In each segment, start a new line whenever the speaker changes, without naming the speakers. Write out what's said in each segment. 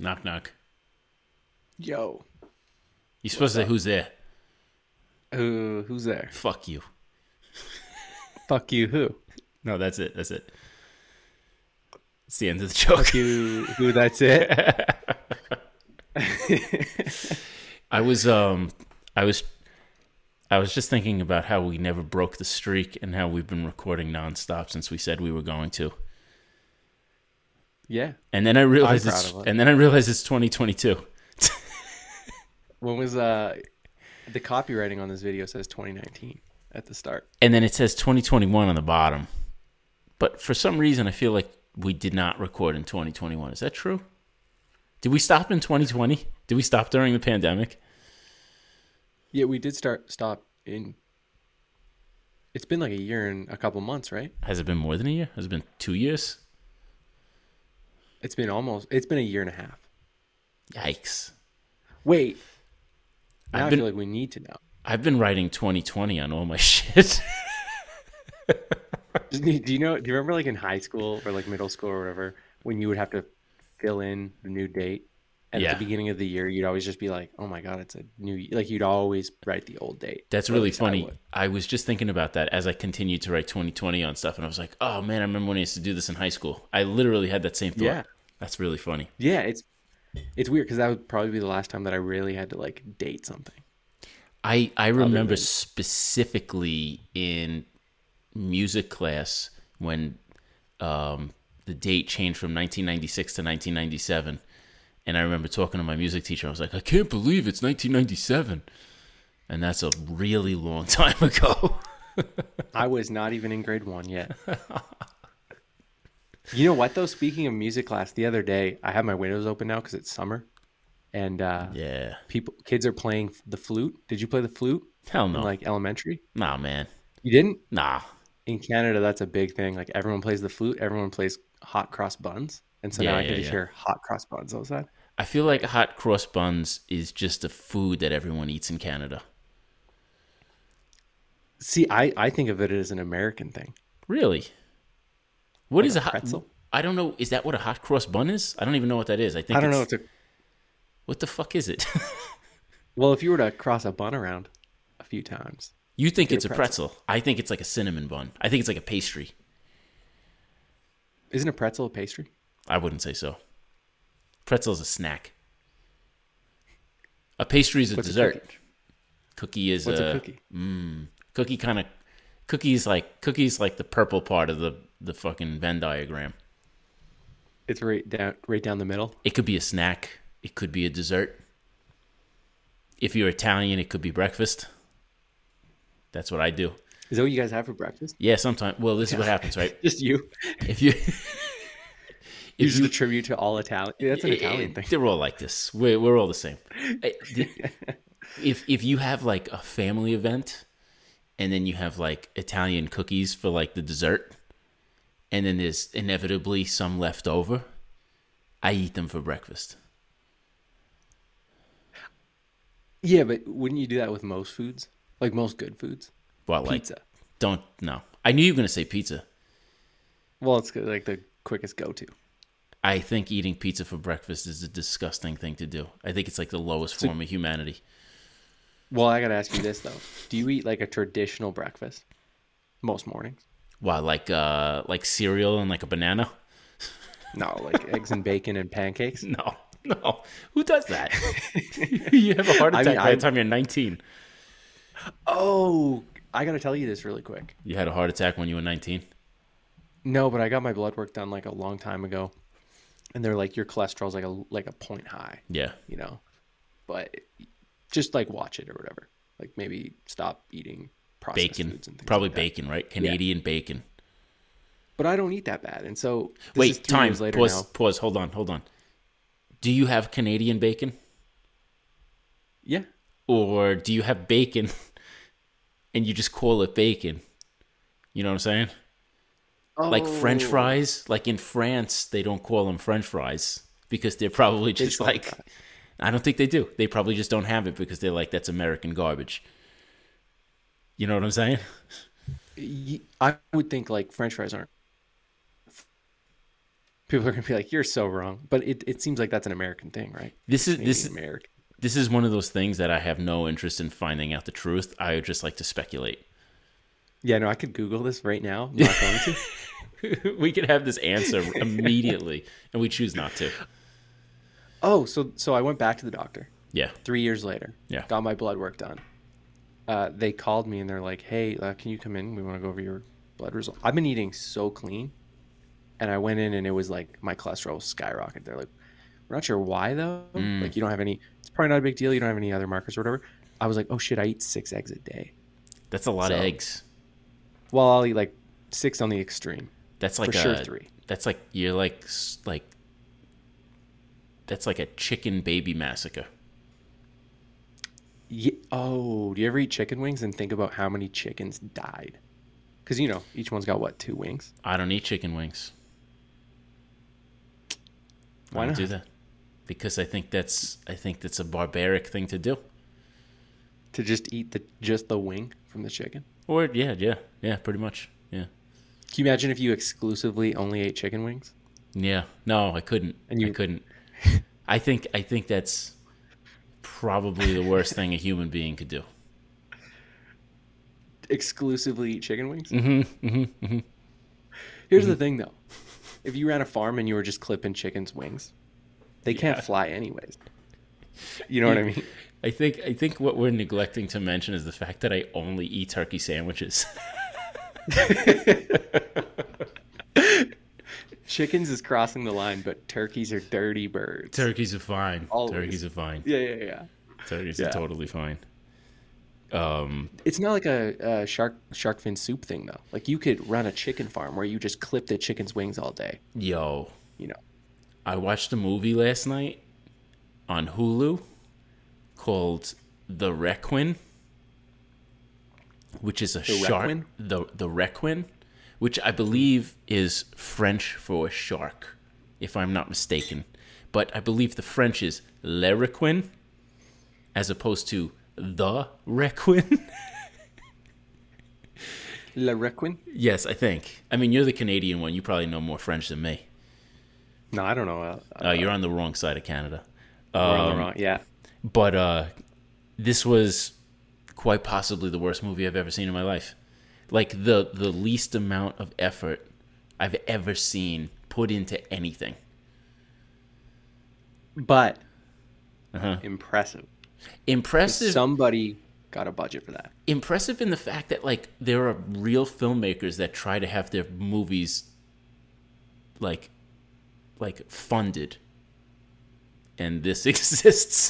Knock knock.
Yo,
You're supposed to say who's there.
who's there?
Fuck you.
Fuck you, who?
No, that's it. That's it. It's the end of the joke.
Fuck you, who? That's it.
I was just thinking about how we never broke the streak and how we've been recording nonstop since we said we were going to.
Yeah.
And then I realized
I'm proud
it's
of it.
and then I realized it's 2022.
When was the copywriting on this video says 2019 at the start.
And then it says 2021 on the bottom. But for some reason I feel like we did not record in 2021. Is that true? Did we stop in 2020? Did we stop during the pandemic?
Yeah, we did stop in. It's been like a year and a couple months, right?
Has it been more than a year? Has it been 2 years?
It's been a year and a half.
Yikes.
Wait. Now
I've been-
I feel like we need to know.
I've been writing 2020 on all my shit.
Do you remember like in high school or like middle school or whatever, when you would have to fill in the new date? And
Yeah.
at the beginning of the year, you'd always just be like, oh my God, it's a new, like you'd always write the old date.
That's
Or at
really
least I
funny.
would.
I was just thinking about that as I continued to write 2020 on stuff, and I was like, oh man, I remember when I used to do this in high school. I literally had that same thought.
Yeah.
That's really funny.
Yeah, it's weird because that would probably be the last time that I really had to like date something.
I remember
than-
specifically in music class when the date changed from 1996 to 1997. And I remember talking to my music teacher. I was like, I can't believe it's 1997. And that's a really long time ago.
I was not even in grade 1 yet. You know what though? Speaking of music class, the other day I have my windows open now because it's summer, and
Yeah.
kids are playing the flute. Did you play the flute
Hell no.
in like elementary?
Nah, man.
You didn't?
Nah.
In Canada, that's a big thing. Like everyone plays the flute, everyone plays hot cross buns, and so now
Yeah,
I can
yeah,
just
yeah.
hear hot cross buns outside.
I feel like hot cross buns is just a food that everyone eats in Canada.
See, I think of it as an American thing.
Really? What
Like
is
a
a hot?
pretzel?
I don't know. Is that what a hot cross bun is? I don't even know what that is. I think
I don't know.
What the fuck is it?
Well, if you were to cross a bun around a few times,
You think
Get
it's
a
a pretzel. I think it's like a cinnamon bun. I think it's like a pastry.
isn't a pretzel a pastry?
I wouldn't say so. Pretzel is a snack. A pastry is a
What's a
dessert.
cookie?
Cookie is
What's a cookie?
Cookie kind of cookies like the purple part of the fucking Venn diagram.
It's right down the middle.
It could be a snack. It could be a dessert. If you're Italian, it could be breakfast. That's what I do.
Is that what you guys have for breakfast?
Yeah, sometimes. Well, this is what happens, right?
Just you.
If you
You just attribute to all Italian. Yeah, that's an Italian thing.
They're all like this. We're all the same. If you have like a family event, and then you have like Italian cookies for like the dessert, and then there's inevitably some left over, I eat them for breakfast.
Yeah, but wouldn't you do that with most foods? Like most good foods?
Well, like
Pizza.
don't no. I knew you were gonna say pizza.
Well, it's like the quickest go-to.
I think eating pizza for breakfast is a disgusting thing to do. I think it's like the lowest form of humanity.
Well, I got to ask you this, though. Do you eat like a traditional breakfast most mornings?
Wow, like cereal and like a banana?
No, like eggs and bacon and pancakes?
No. Who does that? You have a heart
I
attack
mean,
by the time you're 19.
Oh, I got to tell you this really quick.
You had a heart attack when you were 19?
No, but I got my blood work done like a long time ago. And they're like, your cholesterol's like a point high,
Yeah.
you know? But just like watch it or whatever. Like maybe stop eating processed
Bacon.
foods and things
Probably
like that.
bacon, right? Canadian bacon.
But I don't eat that bad. And so this is
Wait,
3
time.
years later
Pause.
now.
Pause. Hold on. Do you have Canadian bacon?
Yeah.
Or do you have bacon and you just call it bacon? You know what I'm saying? Like French
Oh.
fries. Like in France, they don't call them French fries because they're probably just
call it
like...
that.
I don't think they do. They probably just don't have it because they're like, that's American garbage. You know what I'm saying?
I would think like French fries aren't People are gonna be like, "You're so wrong," but it seems like that's an American thing, right?
This is
Canadian
this
American.
this is one of those things that I have no interest in finding out the truth. I would just like to speculate.
Yeah, no, I could Google this right now. I'm not going to.
We could have this answer immediately, and we choose not to.
Oh, so I went back to the doctor
Yeah,
3 years later.
yeah.
Got my blood work done. They called me and they're like, "Hey, can you come in? We want to go over your blood result." I've been eating so clean, and I went in and it was like my cholesterol was skyrocketed. They're like, "We're not sure why though. Like you don't have any. It's probably not a big deal. You don't have any other markers or whatever." I was like, "Oh shit, I eat 6 eggs a day."
That's a lot of
So-
eggs.
Well, I'll eat like 6 on the extreme.
That's like
For sure 3.
That's like you're like that's like a chicken baby massacre.
Yeah. Oh, do you ever eat chicken wings and think about how many chickens died? Because each one's got what, 2 wings?
I don't eat chicken wings.
Why
I don't
not?
do that because I think that's a barbaric thing to do.
To just eat just the wing from the chicken?
Or yeah, pretty much. Yeah.
Can you imagine if you exclusively only ate chicken wings?
Yeah. No, I couldn't.
And you-
I couldn't. I think that's probably the worst thing a human being could do.
Exclusively eat chicken wings?
Mm-hmm.
Here's the thing, though. If you ran a farm and you were just clipping chickens' wings, they can't fly anyways. You know what I mean?
I think what we're neglecting to mention is the fact that I only eat turkey sandwiches.
Chickens is crossing the line, but turkeys are dirty birds.
Turkeys are fine.
Always.
Turkeys are fine.
Yeah.
Turkeys
Yeah.
are totally fine.
It's not like a shark fin soup thing, though. Like, you could run a chicken farm where you just clip the chicken's wings all day.
Yo,
You know.
I watched a movie last night on Hulu called The Requin, which is a shark.
Requin?
The Requin, which I believe is French for shark, if I'm not mistaken. But I believe the French is Le Requin, as opposed to The Requin.
Le Requin?
Yes, I think. I mean, you're the Canadian one. You probably know more French than me.
No, I don't know.
You're on the wrong side of Canada.
We're on the wrong. Yeah.
But this was quite possibly the worst movie I've ever seen in my life. Like the least amount of effort I've ever seen put into anything.
But
Uh-huh.
impressive.
Impressive.
Somebody got a budget for that.
Impressive in the fact that like there are real filmmakers that try to have their movies like funded, and this exists.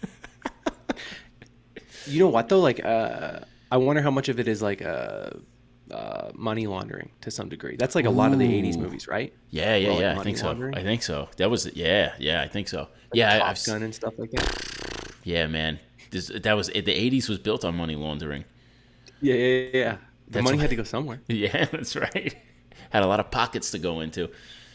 You know what though? Like, I wonder how much of it is like money laundering to some degree. That's like a lot of the '80s movies, right?
Yeah,
Or, like,
I
money
think so.
laundering?
I think so. That was yeah, I think so.
Like
Yeah,
Top
I've
Gun and stuff like that.
yeah, man. That was the '80s was built on money laundering.
Yeah. The
That's
money
why-
had to go somewhere.
Yeah, that's right. Had a lot of pockets to go into.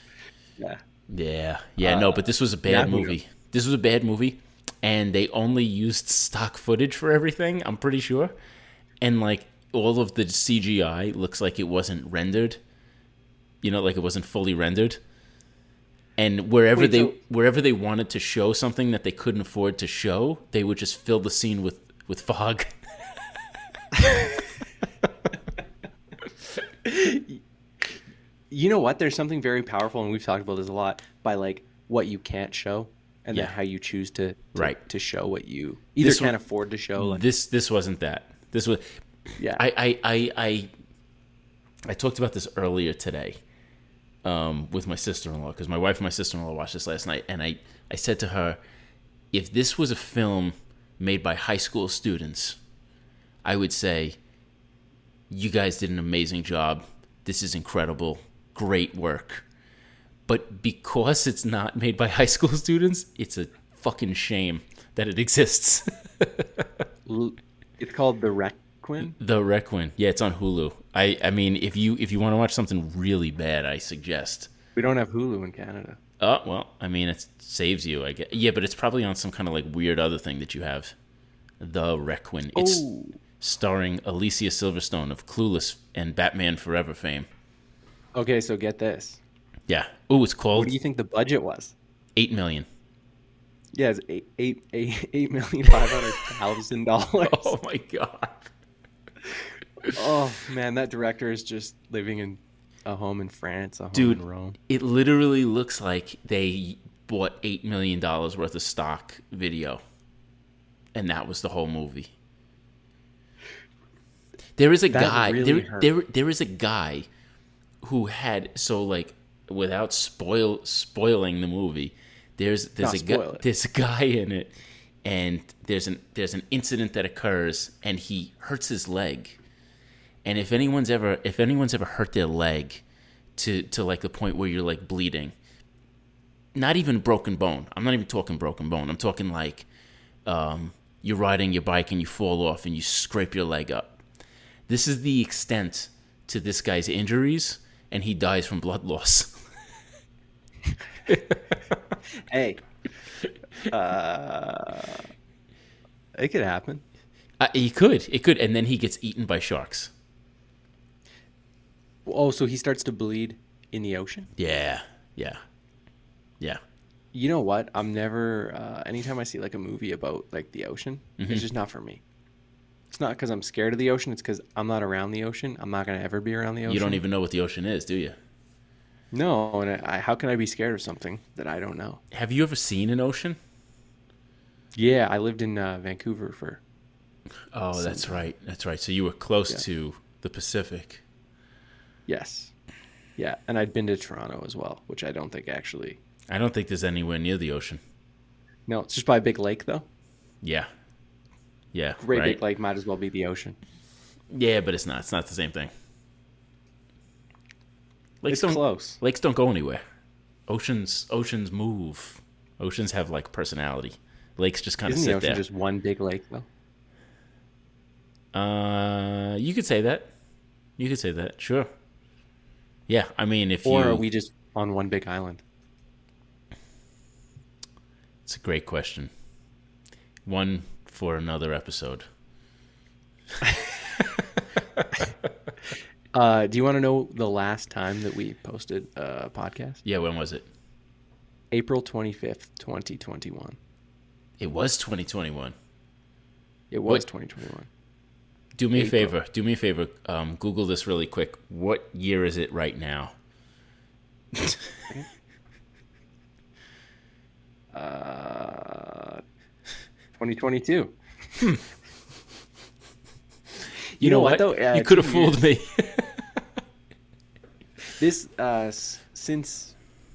Yeah.
Yeah. No, but this was a bad
now who
movie. This was a bad movie, and they only used stock footage for everything. I'm pretty sure, and like all of the CGI looks like it wasn't rendered. You know, like it wasn't fully rendered. And wherever
Wait,
wherever they wanted to show something that they couldn't afford to show, they would just fill the scene with fog.
You know what? There's something very powerful, and we've talked about this a lot, by like what you can't show, and
Yeah.
then how you choose to
Right.
to show what you either
This
can't
one-
afford to show. Like,
This wasn't that. This was.
yeah.
I talked about this earlier today with my sister-in-law, because my wife and my sister-in-law watched this last night, and I said to her, if this was a film made by high school students, I would say, you guys did an amazing job. This is incredible. Great work. But because it's not made by high school students, it's a fucking shame that it exists.
It's called The Requin.
The Requin. Yeah, it's on Hulu. I mean, if you want to watch something really bad, I suggest.
We don't have Hulu in Canada.
Oh, well, I mean, it saves you, I guess. Yeah, but it's probably on some kind of like weird other thing that you have. The Requin. It's starring Alicia Silverstone of Clueless and Batman Forever fame.
Okay, so get this.
Yeah. Oh, it's
What
called
do you think the budget was?
8 million.
Yeah, it's $8,500,000.
Oh my god.
Oh man, that director is just living in a home in France, a home
Dude,
in Rome.
it literally looks like they bought $8 million worth of stock video, and that was the whole movie. There is a
That
guy.
really hurt.
There is a guy who had, so like, without spoiling the movie. There's
Not
a
spoil it.
there's a guy in it, and there's an incident that occurs, and he hurts his leg. And if anyone's ever hurt their leg to like the point where you're like bleeding, not even broken bone. I'm not even talking broken bone. I'm talking like you're riding your bike and you fall off and you scrape your leg up. This is the extent to this guy's injuries, and he dies from blood loss.
Hey, it could happen.
It could, and then he gets eaten by sharks.
Oh, so he starts to bleed in the ocean?
Yeah.
You know what? I'm never. Anytime I see like a movie about like the ocean, it's just not for me. It's not because I'm scared of the ocean. It's because I'm not around the ocean. I'm not gonna ever be around the ocean.
You don't even know what the ocean is, do you?
No, and how can I be scared of something that I don't know?
Have you ever seen an ocean?
Yeah, I lived in Vancouver for.
Oh, that's right. That's right. So you were close
Yeah.
to the Pacific.
Yes. Yeah, and I'd been to Toronto as well, which I don't think actually.
I don't think there's anywhere near the ocean.
No, it's just by a big lake though.
Yeah. Yeah.
Great
right?
big lake might as well be the ocean.
Yeah, but it's not. It's not the same thing. Lakes
It's close.
Lakes don't go anywhere. Oceans move. Oceans have like personality. Lakes just kind of
Isn't the
sit
ocean
there.
just one big lake though?
You could say that. You could say that. Sure. Yeah, I mean, if
Or
you.
are we just on one big island?
It's a great question. One for another episode.
Do you want to know the last time that we posted a podcast?
Yeah, when was it?
April 25th, 2021.
It was 2021.
It was 2021.
Do me a
April.
favor. Do me a favor. Google this really quick. What year is it right now?
2022.
You know what?
though?
You could have
2
fooled me.
This since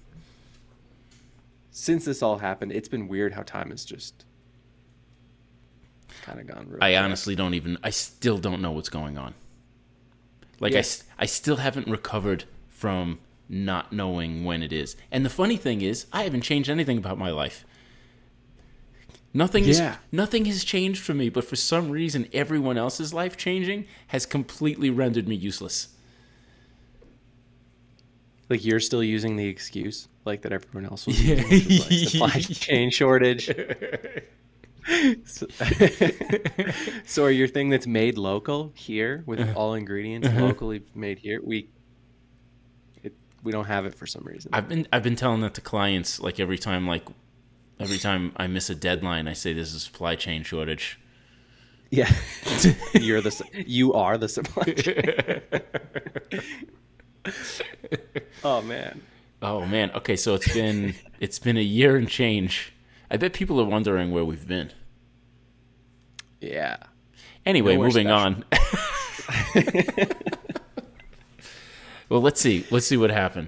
this all happened, it's been weird how time has just kind of gone real
I
fast.
honestly don't even. I still don't know what's going on. Like
Yeah.
I still haven't recovered from not knowing when it is. And the funny thing is, I haven't changed anything about my life. Nothing
Yeah.
has changed for me, but for some reason, everyone else's life changing has completely rendered me useless.
Like you're still using the excuse like that everyone else was using, which is like supply chain shortage. So are your thing that's made local here with all ingredients locally made here, we don't have it for some reason.
I've been telling that to clients like every time I miss a deadline, I say there's a supply chain shortage.
Yeah. You are the supply chain. Oh man.
Oh man. Okay, so it's been a year and change. I bet people are wondering where we've been.
Yeah.
Anyway,
Nowhere
moving
special.
on. Well, let's see what happened.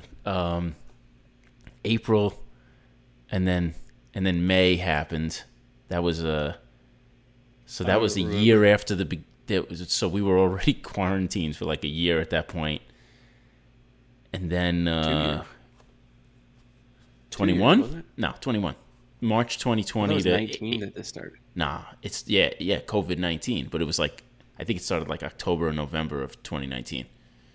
April, and then May happened. That was that was a year after so we were already quarantined for like a year at that point. And then 21?
wasn't it?
No, 21. March 2020
It was
to
19 that this started.
Nah, it's yeah, COVID-19, but it was like I think it started like October or November of 2019.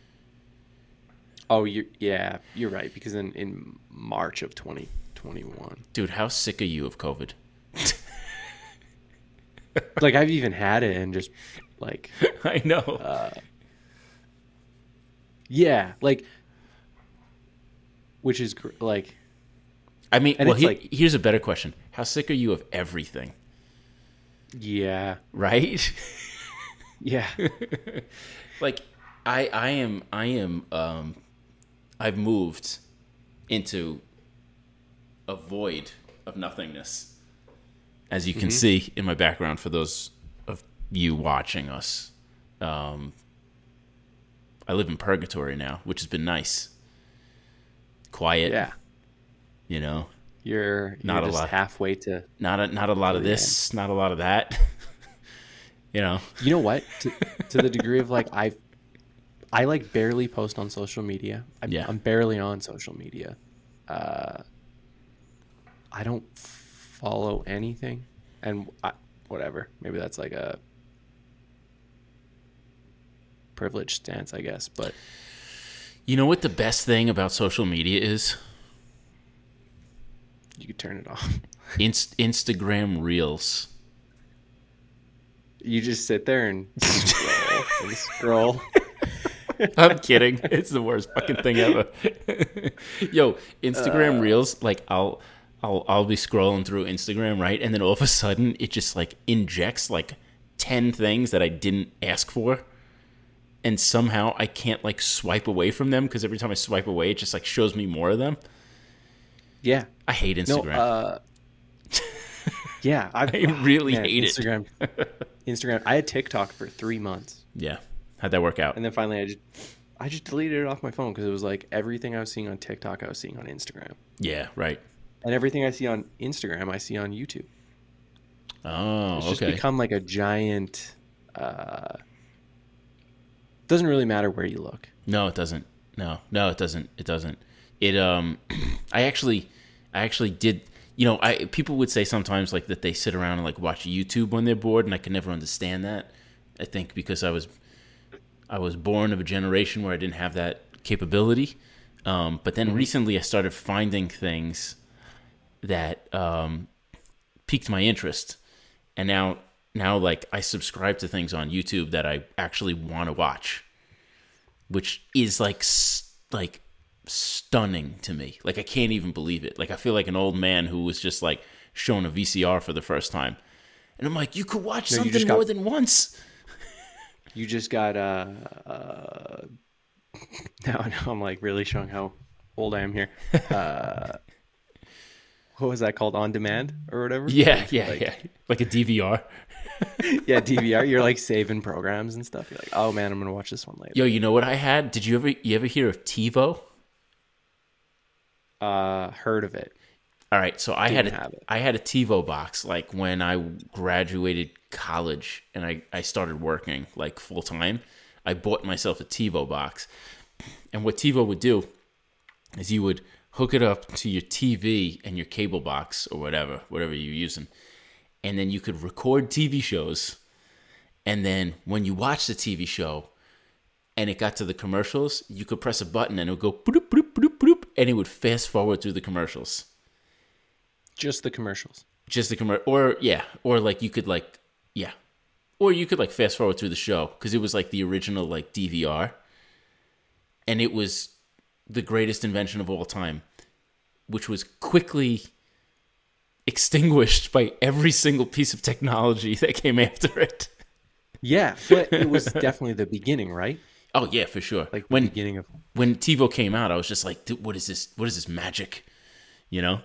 Oh, you're right, because in March of 2021.
Dude, how sick are you of COVID?
Like I've even had it and just like
I know.
yeah, like which is like,
I mean,
and
well,
it's like,
here's a better question: how sick are you of everything?
yeah,
Right?
yeah,
Like, I've moved into a void of nothingness, as you can see in my background. For those of you watching us, I live in purgatory now, which has been nice, quiet.
yeah.
You know,
You're
not a
just
lot,
halfway to
not a lot of
the end.
this, not a lot of that. You know,
You know what? To the degree of like I like barely post on social media.
yeah.
I'm barely on social media. I don't follow anything, and whatever. Maybe that's like a privileged stance, I guess. But
You know what the best thing about social media is?
you could turn it off.
Instagram Reels.
You just sit there and scroll and scroll.
I'm kidding. It's the worst fucking thing ever. Yo, Instagram Reels, like I'll be scrolling through Instagram, right? And then all of a sudden it just like injects like 10 things that I didn't ask for. And somehow I can't like swipe away from them because every time I swipe away it just like shows me more of them.
Yeah.
I hate Instagram.
No, yeah,
I really hate
Instagram. Instagram. I had TikTok for 3 months,
Yeah. How'd that work out?
and then finally I just deleted it off my phone because it was like everything I was seeing on TikTok, I was seeing on Instagram,
Yeah, right.
and everything I see on Instagram, I see on YouTube.
Oh,
It's just
okay.
become like a giant. Doesn't really matter where you look.
No, it doesn't. No, it doesn't. It doesn't. It I actually did. You know, people would say sometimes like that they sit around and like watch YouTube when they're bored, and I could never understand that. I think because I was born of a generation where I didn't have that capability. But then recently I started finding things that piqued my interest, and now like I subscribe to things on YouTube that I actually want to watch, which is like stunning to me. Like I can't even believe it. Like I feel like an old man who was just like shown a VCR for the first time, and I'm like, you could watch something more than once.
You just got now I'm like really showing how old I am here. What was that called? On demand or whatever?
Yeah, like a DVR.
Yeah, DVR. You're like saving programs and stuff. You're like, oh man, I'm gonna watch this one later.
Yo, you know what I had? Did you ever hear of TiVo?
Heard of it.
All right, so I
Didn't have it.
had a TiVo box like when I graduated college and I started working like full time. I bought myself a TiVo box, and what TiVo would do is you would hook it up to your TV and your cable box or whatever you're using, and then you could record TV shows, and then when you watch the TV show and it got to the commercials, you could press a button and it would go bloop, bloop, bloop, bloop, and it would fast forward through the commercials.
Just the commercials.
Just the commercial, or like you could like, yeah, or you could like fast forward through the show because it was like the original like DVR, and it was the greatest invention of all time, which was quickly extinguished by every single piece of technology that came after it.
Yeah, but it was definitely the beginning, right?
Oh yeah, for sure.
Like the beginning of.
When TiVo came out, I was just like, dude, what is this? What is this magic? You know?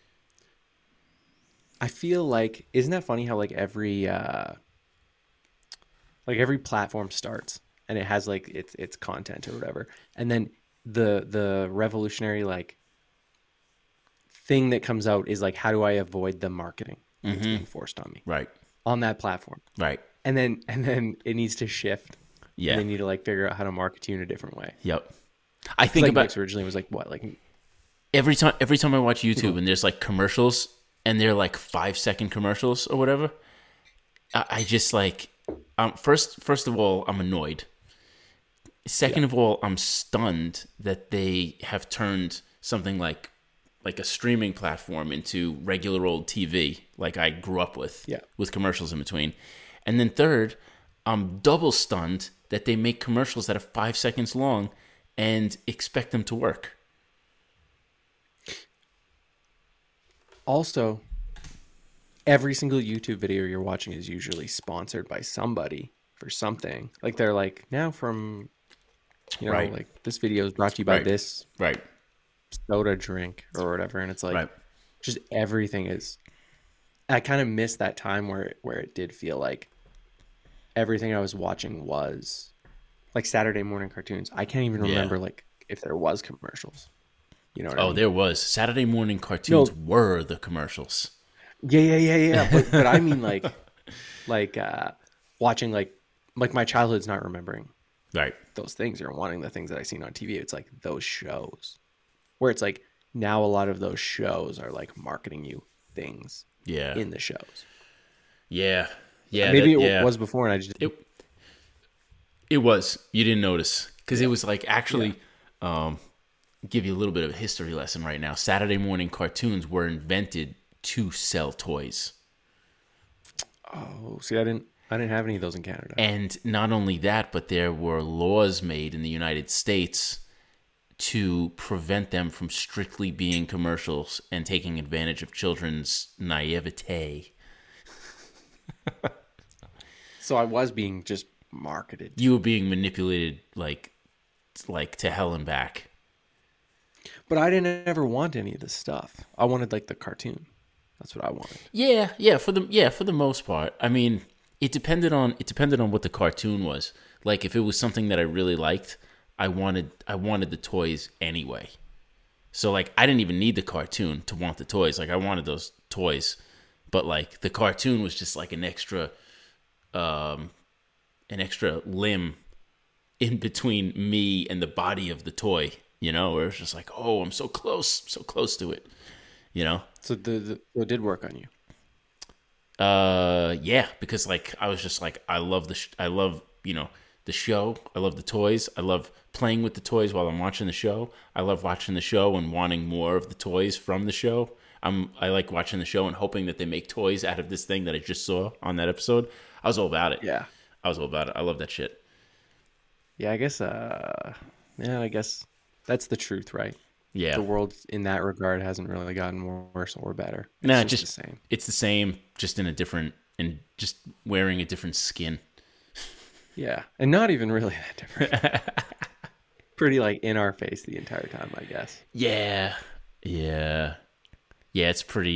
I feel like, isn't that funny how like every platform starts and it has like its content or whatever, and then the revolutionary like thing that comes out is like, how do I avoid the marketing that's being forced on me
Right.
on that platform?
Right.
And then it needs to shift.
Yeah.
And they need to like figure out how to market you in a different way.
Yep. I think
Like
about
Mix originally was like what, like
every time I watch YouTube and there's like commercials and they're like 5-second commercials or whatever. I just like, first of all, I'm annoyed. Second of all, I'm stunned that they have turned something like a streaming platform into regular old TV like I grew up with, with commercials in between. And then third, I'm double stunned that they make commercials that are 5 seconds long and expect them to work.
Also, every single YouTube video you're watching is usually sponsored by somebody for something. Like they're like, now from,
Right.
like this video is brought to you by
Right.
this
Right.
soda drink or whatever. And it's like,
Right.
just everything is. I kind of miss that time where it did feel like everything I was watching was like Saturday morning cartoons. I can't even
Yeah.
remember like if there was commercials. You know what I
Oh,
mean?
there was Saturday morning cartoons
No.
were the commercials.
Yeah. But I mean like watching like my childhood's not remembering
Right.
those things or wanting the things that I seen on TV. It's like those shows where it's like now a lot of those shows are like marketing you things
Yeah.
in the shows.
Yeah. Yeah.
Maybe
that-
it
yeah.
was before and I just
It was. You didn't notice because it was like actually give you a little bit of a history lesson right now. Saturday morning cartoons were invented to sell toys.
oh see I didn't have any of those in Canada.
And not only that, but there were laws made in the United States to prevent them from strictly being commercials and taking advantage of children's naivete.
So I was being just marketed.
You were being manipulated like to hell and back.
But I didn't ever want any of this stuff. I wanted like the cartoon. That's what I wanted.
Yeah, for the most part. I mean, it depended on what the cartoon was. Like if it was something that I really liked, I wanted the toys anyway. So like I didn't even need the cartoon to want the toys. Like I wanted those toys. But like the cartoon was just like an extra limb in between me and the body of the toy, where it's just like, oh, I'm so close to it,
So it did work on you.
Yeah, because like I was just like, I love the show. I love the toys. I love playing with the toys while I'm watching the show. I love watching the show and wanting more of the toys from the show. I like watching the show and hoping that they make toys out of this thing that I just saw on that episode. I was all about it.
Yeah.
I was all about it. I love that shit.
Yeah, I guess that's the truth, right?
Yeah.
The world in that regard hasn't really gotten worse or better. It's
Nah,
just the same.
It's the same, just in a different, and just wearing a different skin.
Yeah. And not even really that different. Pretty like in our face the entire time, I guess.
Yeah. It's pretty.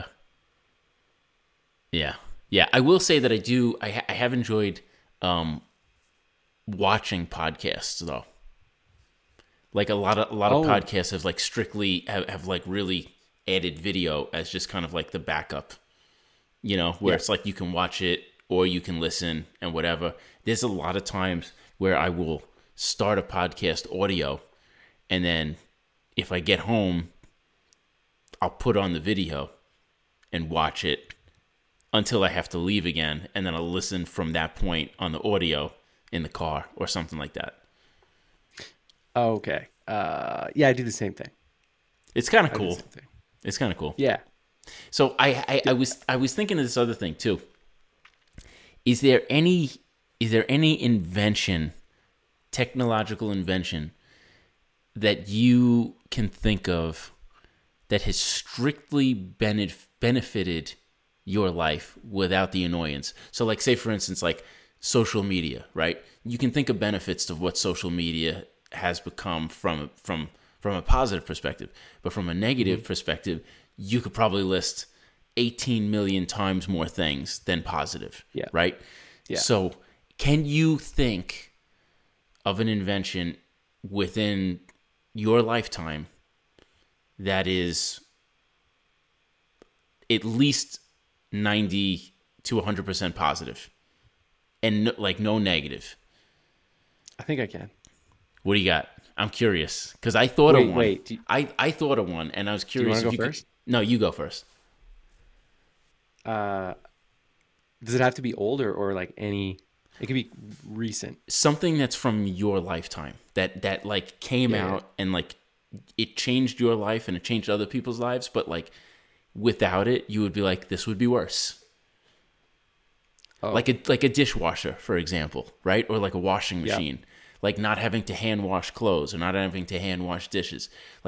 Yeah. I will say that I have enjoyed watching podcasts though. Like a lot of podcasts have like strictly have like really added video as just kind of like the backup. Where it's like you can watch it or you can listen and whatever. There's a lot of times where I will start a podcast audio, and then if I get home, I'll put on the video and watch it until I have to leave again, and then I'll listen from that point on the audio in the car or something like that.
Oh, okay. Yeah, I do the same thing.
It's kind of
I do the
cool.
same thing.
It's kind of cool.
Yeah.
So I was thinking of this other thing too. Is there any invention, technological invention, that you can think of that has strictly benefited your life without the annoyance? So like say for instance like social media, right? You can think of benefits of what social media has become from a positive perspective, but from a negative perspective, you could probably list 18 million times more things than positive.
Yeah.
Right?
Yeah.
So can you think of an invention within your lifetime that is at least 90 to 100% positive and no negative?
I think I can.
What do you got? I'm curious because I thought of one.
Wait.
I thought of one, and I was curious.
wanna
if
go
you
first?
No, you go first.
Does it have to be older or like any? It could be recent.
Something that's from your lifetime that like came
Yeah.
out and like it changed your life and it changed other people's lives, but like without it, you would be like, this would be worse.
Oh.
Like a dishwasher, for example, right? Or like a washing
Yeah.
machine. Like not having to hand wash clothes or not having to hand wash dishes. Like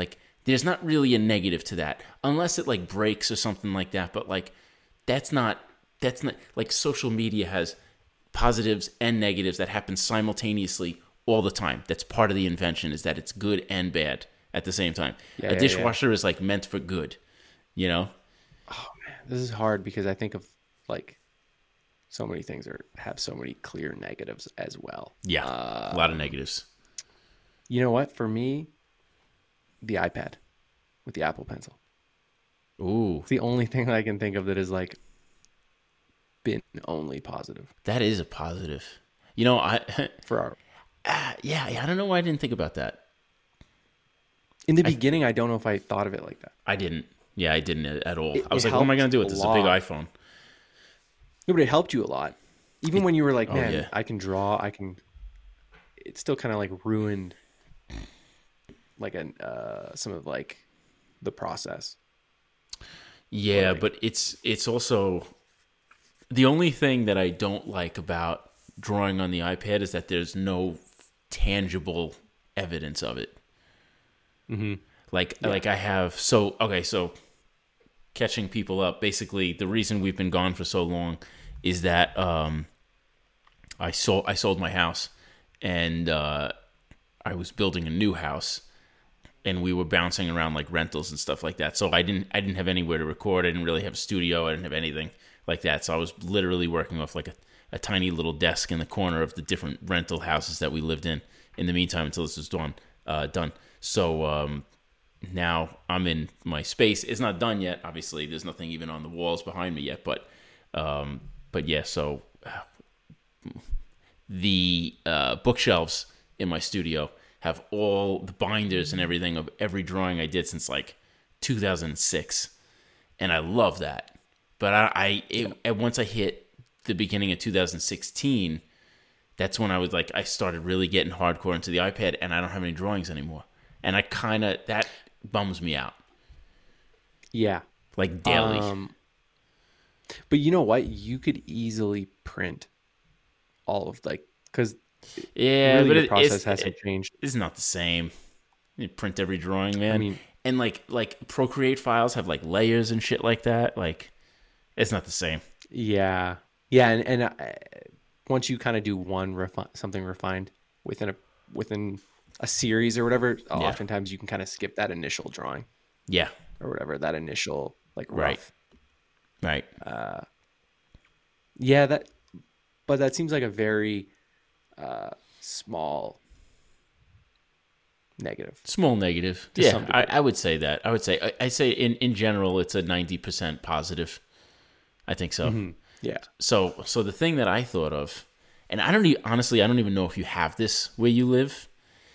there's not really a negative to that unless it like breaks or something like that. But like that's not like social media has positives and negatives that happen simultaneously all the time. That's part of the invention, is that it's good and bad at the same time. A dishwasher is like meant for good, you know?
Oh man, this is hard because I think of like so many things have so many clear negatives as well.
Yeah, a lot of negatives.
You know what? For me, the iPad with the Apple Pencil.
Ooh,
It's the only thing I can think of that is like been only positive
that is a positive. You know,
for our.
yeah, I don't know why I didn't think about that.
In the beginning, I don't know if I thought of it like that.
I didn't. Yeah, I didn't at all. I was
it
like, what am I going to do with
helped
this?
a
It's a big
lot.
iPhone.
No, but it helped you a lot. Even when you were like,
Oh,
man,
yeah.
I can draw, it still kind of like ruined like some of like the process.
Yeah,
like-
but it's also the only thing that I don't like about drawing on the iPad is that there's no tangible evidence of it.
Mm-hmm.
Like I have so catching people up. Basically, the reason we've been gone for so long is that I sold my house, and I was building a new house, and we were bouncing around like rentals and stuff like that. So I didn't have anywhere to record. I didn't really have a studio. I didn't have anything like that. So I was literally working off like a tiny little desk in the corner of the different rental houses that we lived in the meantime until this was done. So now I'm in my space. It's not done yet. Obviously, there's nothing even on the walls behind me yet. But yeah, so the bookshelves in my studio have all the binders and everything of every drawing I did since like 2006, and I love that. But once I hit the beginning of 2016, that's when I started really getting hardcore into the iPad, and I don't have any drawings anymore, and that bums me out.
Yeah.
Like daily.
But you know what? You could easily print all of like, because
Yeah,
really
but
the process hasn't changed.
It's not the same. You print every drawing, man.
I mean,
and like Procreate files have like layers and shit like that. Like, it's not the same.
yeah, and once you kind of do something refined within a series or whatever, oftentimes you can kind of skip that initial drawing
Yeah.
or whatever, that initial like
Right.
rough.
Right.
Yeah, but that seems like a very small negative.
Small negative.
To
Yeah,
some degree.
I would say that. I say in general it's a 90% positive. I think so.
Mm-hmm. Yeah.
So the thing that I thought of, and honestly, I don't even know if you have this where you live,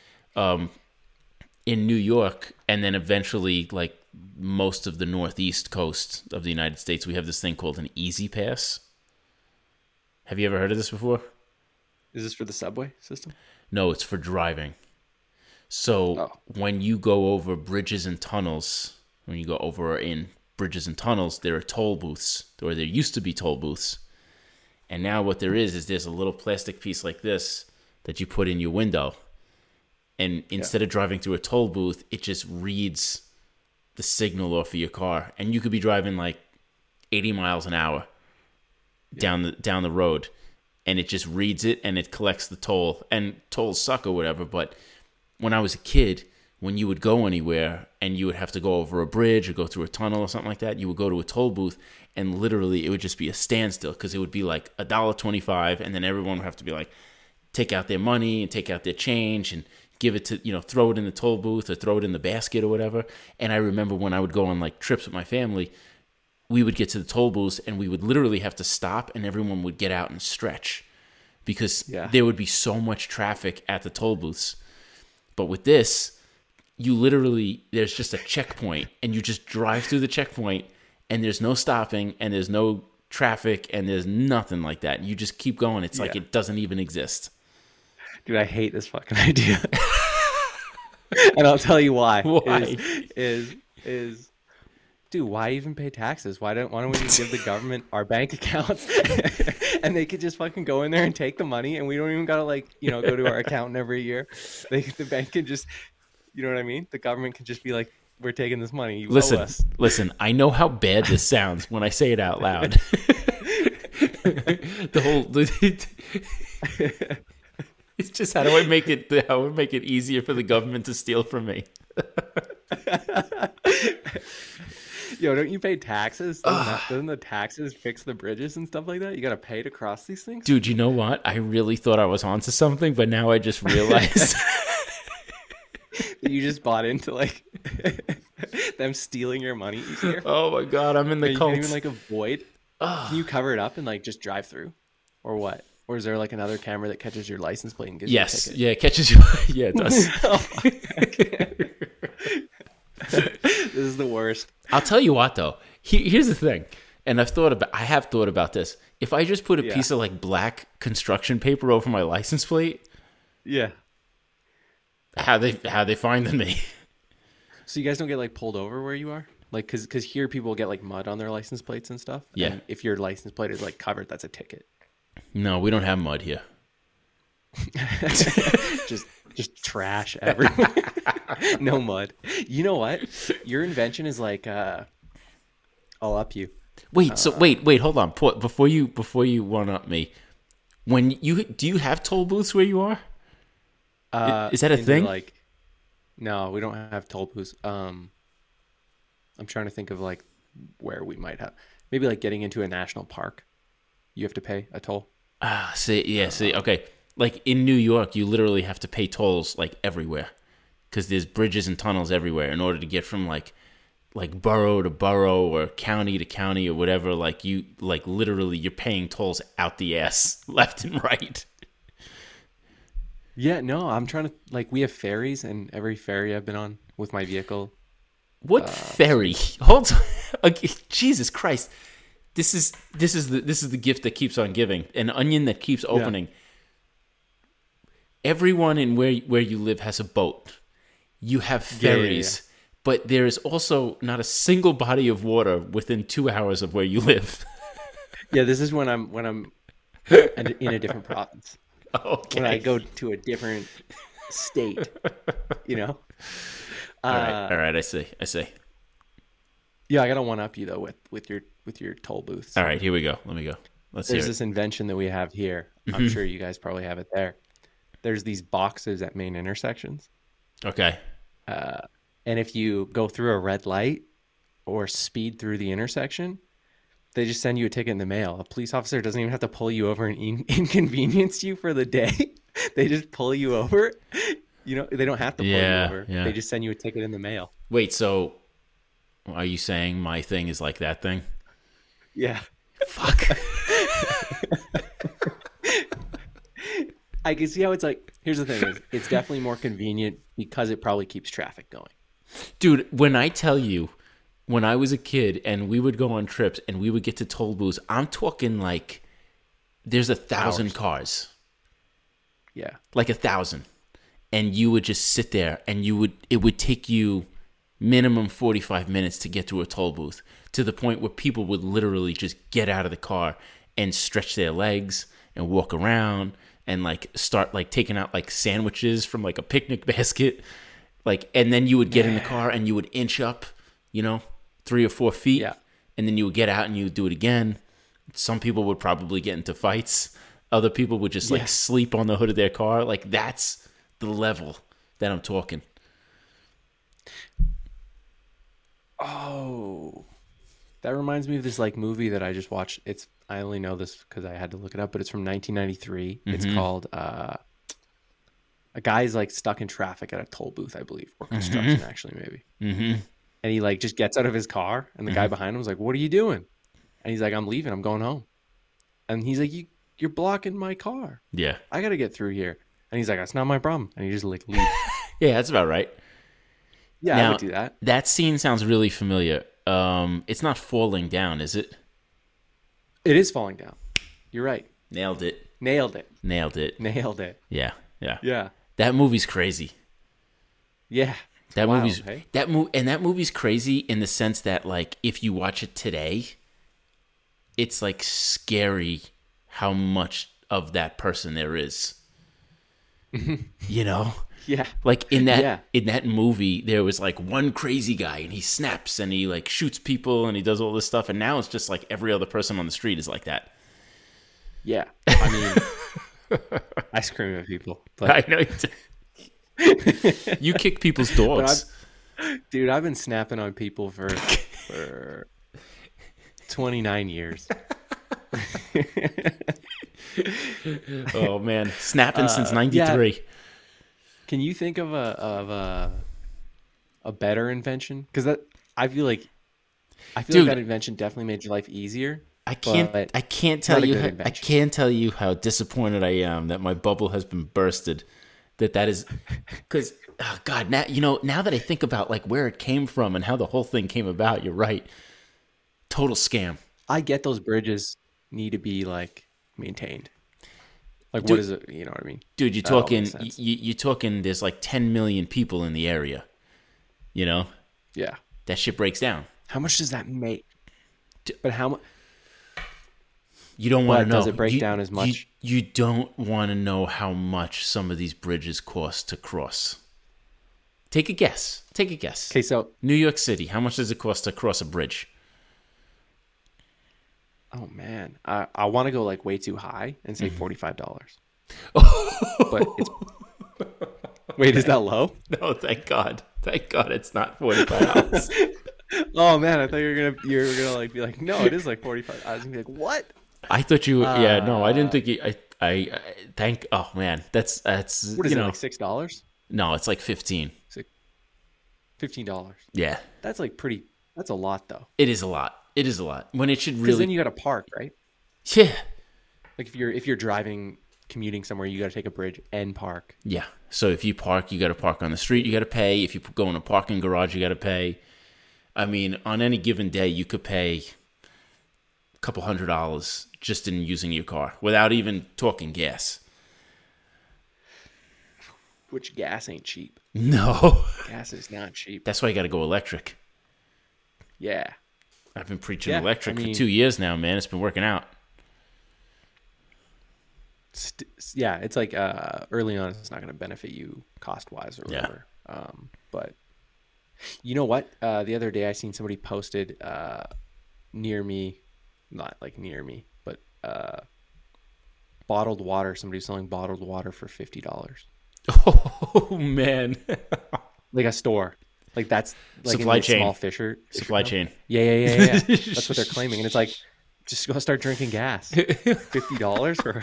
in New York, and then eventually like most of the northeast coast of the United States, we have this thing called an Easy Pass. Have you ever heard of this before?
Is this for the subway system?
No, it's for driving. So when you go over bridges and tunnels, when you go over in bridges and tunnels, there are toll booths, or there used to be toll booths. And now what there is there's a little plastic piece like this that you put in your window. And instead of driving through a toll booth, it just reads the signal off of your car. And you could be driving like 80 miles an hour down the road, and it just reads it and it collects the toll. And tolls suck or whatever, but when I was a kid, when you would go anywhere and you would have to go over a bridge or go through a tunnel or something like that, you would go to a toll booth, and literally it would just be a standstill, because it would be like $1.25, and then everyone would have to be like, take out their money and take out their change and give it to, throw it in the toll booth or throw it in the basket or whatever. And I remember when I would go on like trips with my family, we would get to the toll booths and we would literally have to stop, and everyone would get out and stretch, because there would be so much traffic at the toll booths. But with this, there's just a checkpoint, and you just drive through the checkpoint, and there's no stopping, and there's no traffic, and there's nothing like that. You just keep going. It's like it doesn't even exist.
Dude, I hate this fucking idea. And I'll tell you why.
Why?
Is dude, why even pay taxes? Why don't we just give the government our bank accounts and they could just fucking go in there and take the money, and we don't even gotta go to our accountant every year. The bank can just, you know what I mean? The government can just be like, we're taking this money. You owe
Listen,
us.
listen. I know how bad this sounds when I say it out loud. It's just how do I make it easier for the government to steal from me?
Yo, don't you pay taxes? Doesn't the taxes fix the bridges and stuff like that? You got to pay to cross these things?
Dude, you know what? I really thought I was onto something, but now I just realized
You just bought into like them stealing your money each year.
Oh my god, I'm in the
You
cult.
can't even like avoid. Can you cover it up and like just drive through, or what? Or is there like another camera that catches your license plate and gives you a ticket?
Yeah, it catches you. Yeah, it does.
This is the worst.
I'll tell you what though. Here's the thing, and I have thought about this. If I just put a piece of like black construction paper over my license plate,
Yeah.
how they finding me?
So you guys don't get like pulled over where you are? Like, cause here people get like mud on their license plates and stuff.
Yeah.
And if your license plate is like covered, that's a ticket.
No, we don't have mud here.
just trash everywhere. No mud. You know what? Your invention is like I'll up you.
Wait, hold on. Before you one up me, do you have toll booths where you are? Is that a thing?
Like, no, we don't have toll booths. I'm trying to think of like where we might have. Maybe like getting into a national park, you have to pay a toll.
See, okay. Like in New York, you literally have to pay tolls like everywhere, because there's bridges and tunnels everywhere in order to get from like borough to borough or county to county or whatever. Like literally you're paying tolls out the ass left and right.
Yeah, no, I'm trying to like we have ferries, and every ferry I've been on with my vehicle.
What ferry? Hold on. Okay, Jesus Christ. This is the gift that keeps on giving. An onion that keeps opening. Yeah. Everyone in where you live has a boat. You have ferries, but there is also not a single body of water within 2 hours of where you live.
Yeah, this is when I'm in a different province.
Okay.
When I go to a different state, you know.
All right. I see.
Yeah, I gotta one up you though with your toll booths.
All right, here we go. Let me go.
There's this invention that we have here. Mm-hmm. I'm sure you guys probably have it there. There's these boxes at main intersections.
Okay.
And if you go through a red light or speed through the intersection, they just send you a ticket in the mail. A police officer doesn't even have to pull you over and inconvenience you for the day. They just pull you over. You know, they don't have to pull you over. Yeah. They just send you a ticket in the mail.
Wait, so are you saying my thing is like that thing?
Yeah.
Fuck.
I can see how it's like. Here's the thing: is it's definitely more convenient because it probably keeps traffic going.
Dude, when I tell you, when I was a kid and we would go on trips and we would get to toll booths, I'm talking like there's 1,000 cars.
Yeah,
like 1,000, and you would just sit there and it would take you minimum 45 minutes to get to a toll booth, to the point where people would literally just get out of the car and stretch their legs and walk around and like start like taking out like sandwiches from like a picnic basket, like, and then you would get in the car and you would inch up, 3 or 4 feet, and then you would get out and you would do it again. Some people would probably get into fights. Other people would just like sleep on the hood of their car. Like, that's the level that I'm talking.
Oh, that reminds me of this like movie that I just watched. I only know this because I had to look it up, but it's from 1993. Mm-hmm. It's called a guy's like stuck in traffic at a toll booth, I believe, or construction actually maybe.
Mm-hmm.
And he like just gets out of his car, and the guy behind him was like, "What are you doing?" And he's like, "I'm leaving. I'm going home." And he's like, "You're blocking my car.
Yeah,
I got to get through here." And he's like, "That's not my problem." And he just like leaves.
Yeah, that's about right.
Yeah,
now,
I would do that.
That scene sounds really familiar. It's not Falling Down, is it?
It is Falling Down. You're right.
Nailed it. Yeah. That movie's crazy.
Yeah.
That movie's crazy in the sense that like if you watch it today, it's like scary how much of that person there is.
Yeah.
Like in that
Yeah.
in that movie, there was like one crazy guy, and he snaps and he like shoots people and he does all this stuff. And now it's just like every other person on the street is like that.
Yeah. I mean, I scream at people.
I
But,
know. You kick people's dogs.
dude, I've been snapping on people for 29 years.
Oh man, snapping since '93.
Can you think of a better invention? Because I feel like
Dude.
that invention definitely made your life easier.
I can't tell
not a
you.
good
I
invention.
can't tell you how disappointed I am that my bubble has been bursted. That is because God, now that I think about like where it came from and how the whole thing came about, you're right. Total scam.
I get those bridges need to be like maintained. Like,
Dude.
what is it? You know what I mean?
Dude, you're
That all
talking.
makes sense.
You're talking. There's like 10 million people in the area. You know
Yeah.
that shit breaks down.
How much does that make? But how much?
You don't want to
But
know.
does it break down as much?
You don't want to know how much some of these bridges cost to cross. Take a guess. Take a guess.
Okay, so
New York City. How much does it cost to cross a bridge?
oh man, I want to go like way too high and say $45.
Mm-hmm.
But it's wait, is that low?
No, thank God. Thank God it's not $45.
Oh man, I thought you were gonna like be like, no, it is like 45. I was gonna be like, what?
I thought you. Yeah, no, I didn't think. I thank. Oh man, that's
What is
you
it
know.
like $6?
No, it's like 15.
It's like $15.
Yeah,
That's like pretty. That's a lot though.
it is a lot. It is a lot. When it should
Because
really.
then you got to park, right?
Yeah.
Like if you're driving, commuting somewhere, you got to take a bridge and park.
Yeah. So if you park, you got to park on the street. You got to pay. If you go in a parking garage, you got to pay. I mean, on any given day, you could pay a couple $100 just in using your car without even talking gas.
Which gas ain't cheap.
No.
Gas is not cheap.
That's why you got to go electric.
Yeah.
I've been preaching
Yeah,
electric
I mean-
for 2 years now, man. It's been working out.
Yeah, it's like early on, it's not going to benefit you cost wise or
Yeah.
whatever. But you know what? The other day I seen somebody posted near me, not like near me, but bottled water. Somebody selling bottled water for $50.
Oh, man.
Like a store. Like that's like
Supply
in the
chain.
small Fisher
Supply
Co.
chain.
Yeah. That's what they're claiming, and it's like, just go start drinking gas. $50 for.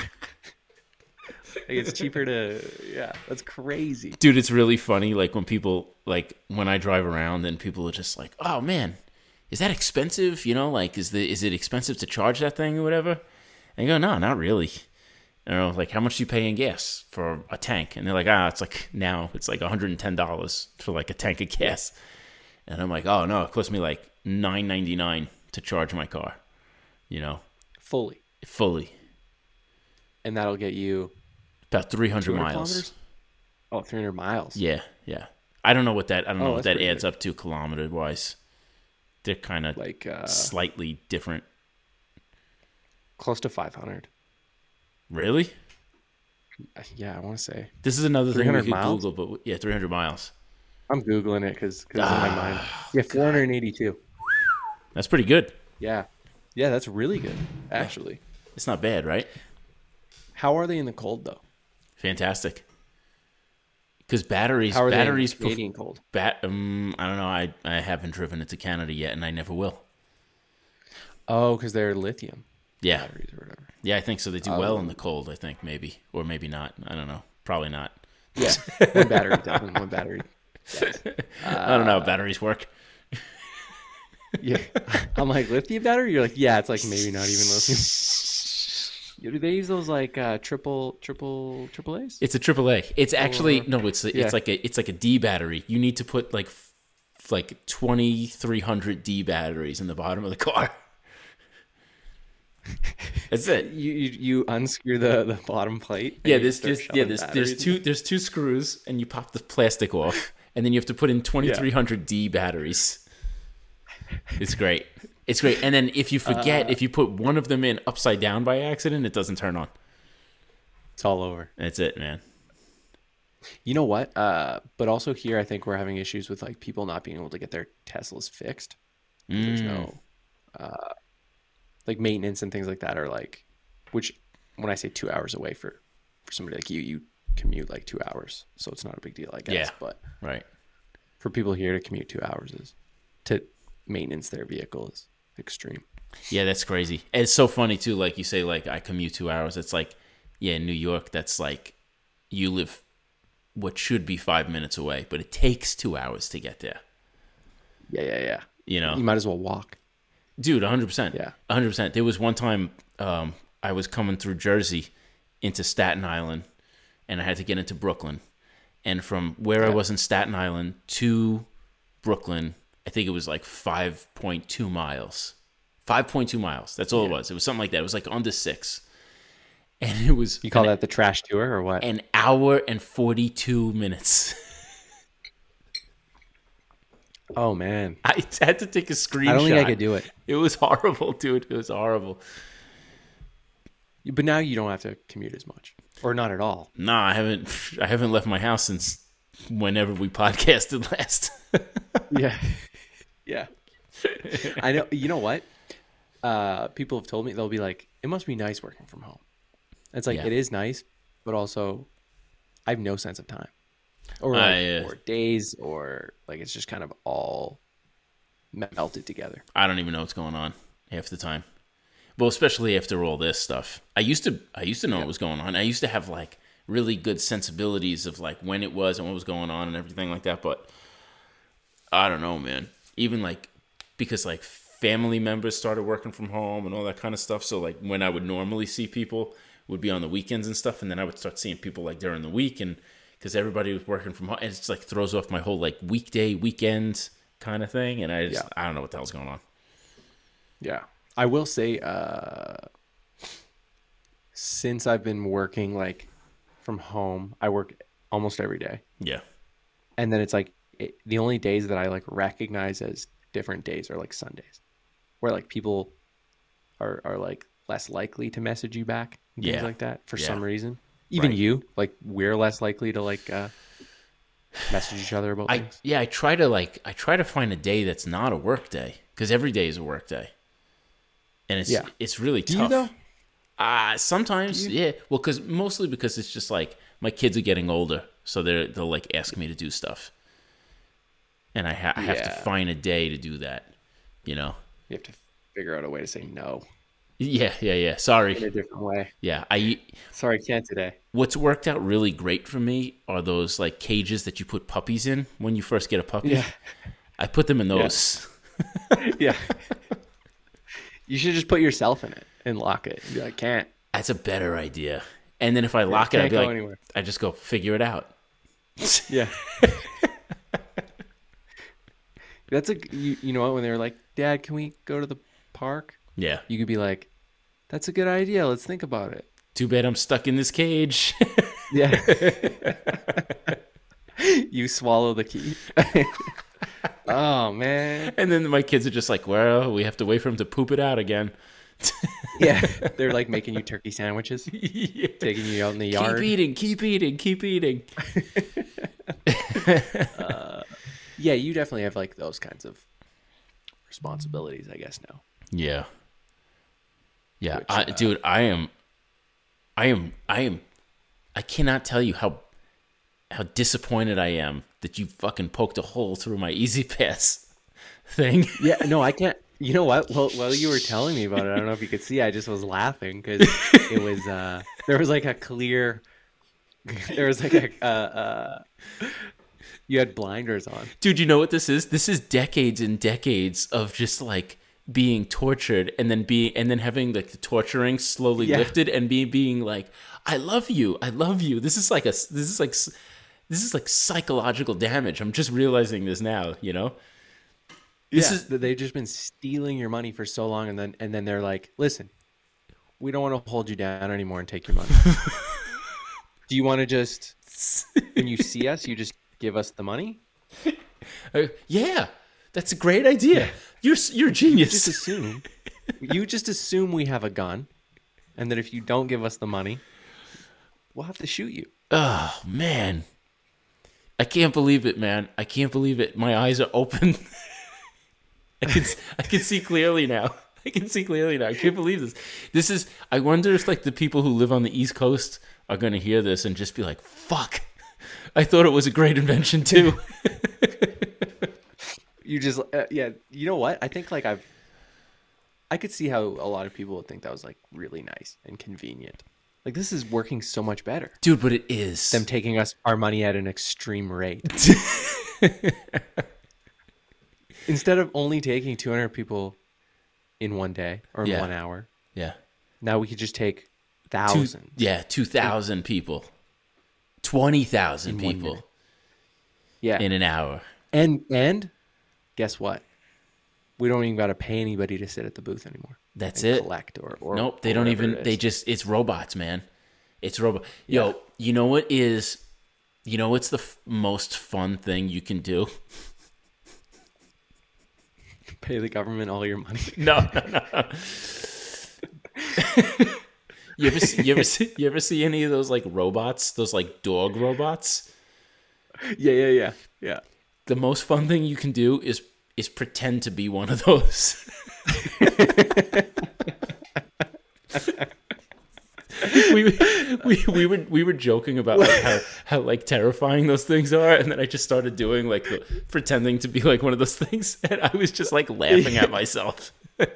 Like it's cheaper to. Yeah, that's crazy.
Dude, it's really funny. Like when I drive around and people are just like, oh, man, is that expensive? You know, like, is it expensive to charge that thing or whatever? And you go, no, not really. You know, like, how much do you pay in gas for a tank? And they're like, it's like $110 for like a tank of gas. And I'm like, oh no, it cost me like $9.99 to charge my car. You know,
Fully,
fully,
and that'll get you
about 300
200
miles.
kilometers. Oh, 300 miles.
Yeah. I don't know what that. I don't know what
that's
that
pretty
adds
good.
up to kilometer wise. They're kind of
Like
slightly different.
close to 500.
Really?
Yeah, I want to say.
This is another thing we
300
could
miles?
Google, but yeah, 300 miles.
I'm googling it because it's in my mind. Yeah, 482.
That's pretty good.
Yeah, that's really good actually.
It's not bad, right?
How are they in the cold though?
Fantastic. Because batteries,
How are
batteries,
they in Canadian cold?
I don't know. I haven't driven it to Canada yet, and I never will.
Oh, because they're lithium
Yeah,
batteries or whatever.
yeah, I think so. They do well in the cold. I think maybe, or maybe not. I don't know. Probably not.
Yeah, one battery doesn't. One battery does.
I don't know how batteries work.
Yeah, I'm like lithium battery. You're like, yeah, it's like maybe not even lithium. Do they use those like triple A's?
It's a AAA. It's actually no.
Yeah.
It's like a D battery. You need to put like 2,300 D batteries in the bottom of the car. That's it.
You unscrew the bottom plate. and
Yeah,
you start shoving batteries in.
there's two screws, and you pop the plastic off, and then you have to put in 2,300 D batteries. It's great. It's great. And then if you forget, if you put one of them in upside down by accident, it doesn't turn on.
It's all over.
That's it, man.
You know what? But also here, I think we're having issues with like people not being able to get their Teslas fixed because there's
Mm,
no like maintenance and things like that are like, which when I say 2 hours away for somebody like you commute like 2 hours, so it's not a big deal, I guess.
yeah,
But
right.
for people here to commute 2 hours is to maintenance their vehicle is extreme.
Yeah, that's crazy. And it's so funny too. Like you say, like I commute 2 hours. It's like, yeah, in New York, that's like you live what should be 5 minutes away, but it takes 2 hours to get there.
Yeah.
You know,
You might as well walk.
dude, 100%,
Yeah.
100%. There was one time I was coming through Jersey into Staten Island, and I had to get into Brooklyn. And from where I
Yeah.
was in Staten Island to Brooklyn, I think it was like 5.2 miles. 5.2 miles. That's all it
Yeah.
was. It was something like that. It was like under 6. And it was
You call that the trash tour or what?
an hour and 42 minutes.
Oh man,
I had to take a screenshot.
I don't think I could do it.
It was horrible, dude. It was horrible.
But now you don't have to commute as much, or not at all.
Nah, I haven't left my house since whenever we podcasted last.
Yeah, yeah. I know. You know what? People have told me they'll be like, "It must be nice working from home." It's like
Yeah.
it is nice, but also I have no sense of time, or or days, or like it's just kind of all melted together.
I don't even know what's going on half the time. Well, especially after all this stuff. I used to know what was going on. I used to have like really good sensibilities of like when it was and what was going on and everything like that, but I don't know, man. Even like because like family members started working from home and all that kind of stuff, so like when I would normally see people would be on the weekends and stuff, and then I would start seeing people like during the week, and because everybody was working from home, and it's like throws off my whole like weekend kind of thing, and I don't know what the hell's going on.
Yeah, I will say, since I've been working like from home, I work almost every day.
Yeah.
And then it's like the only days that I like recognize as different days are like Sundays, where like people are like less likely to message you back and things
Yeah.
like that for
Yeah.
some reason. Even
Right.
you, like we're less likely to like message each other about things.
I try to find a day that's not a work day, because every day is a work day, and it's really
Do
tough.
you though?
Sometimes, yeah. Well, mostly because it's just like my kids are getting older, so they'll like ask me to do stuff, and I have to
Yeah.
find a day to do that. You know?
You have to figure out a way to say no
Yeah.
in a
Sorry.
different way.
Yeah.
Sorry, can't today.
What's worked out really great for me are those like cages that you put puppies in when you first get a puppy.
Yeah.
I put them in those.
Yeah. You should just put yourself in it and lock it. Be like, can't.
That's a better idea. And then if I lock it, I'd
can't
be
go
like,
anywhere.
I just go figure it out.
Yeah. That's you know what, when they're like, Dad, can we go to the park?
Yeah.
You could be like, that's a good idea. Let's think about it.
Too bad I'm stuck in this cage.
Yeah. You swallow the key. Oh, man.
And then my kids are just like, well, we have to wait for him to poop it out again.
Yeah. They're like making you turkey sandwiches,
Yeah.
taking you out in the yard.
Keep eating.
Yeah, you definitely have like those kinds of responsibilities, I guess, now.
Yeah. Yeah.
Which,
Dude, I cannot tell you how disappointed I am that you fucking poked a hole through my Easy Pass thing.
Yeah, no, I can't. You know what? Well, while you were telling me about it, I don't know if you could see, I just was laughing because it was, there was like a clear, there was like you had blinders on.
Dude, you know what this is? This is decades and decades of just like being tortured and then having like the torturing slowly
Yeah.
lifted and being like, I love you. This is like psychological damage. I'm just realizing this now, you know?
They've just been stealing your money for so long, and then they're like, listen, we don't want to hold you down anymore and take your money. Do you want to just, when you see us, you just give us the money?
Yeah, that's a great idea. You're a genius.
You just assume we have a gun, and that if you don't give us the money, we'll have to shoot you.
Oh man, I can't believe it, man. I can't believe it. My eyes are open. I can see clearly now. I can see clearly now. I can't believe this. This is. I wonder if like the people who live on the East Coast are going to hear this and just be like, "Fuck! I thought it was a great invention too."
You just yeah. You know what? I think like I could see how a lot of people would think that was like really nice and convenient. Like this is working so much better.
Dude, but it is.
Them taking our money at an extreme rate. Instead of only taking 200 people in one day or in 1 hour,
Yeah.
now we could just take thousands.
2,000 people. 20,000
In 1
people
minute. Yeah.
in an hour.
And guess what? We don't even got to pay anybody to sit at the booth anymore.
That's
and
it.
Collect or
Nope, they
or
don't
whatever
even.
it
They
is.
just. It's robots, man. It's robot.
Yeah.
Yo, you know what is? You know what's the most fun thing you can do?
pay the government all your money.
No. You ever see any of those like robots? Those like dog robots?
Yeah.
The most fun thing you can do is pretend to be one of those. we were joking about like how like terrifying those things are, and then I just started doing like pretending to be like one of those things, and I was just like laughing at myself.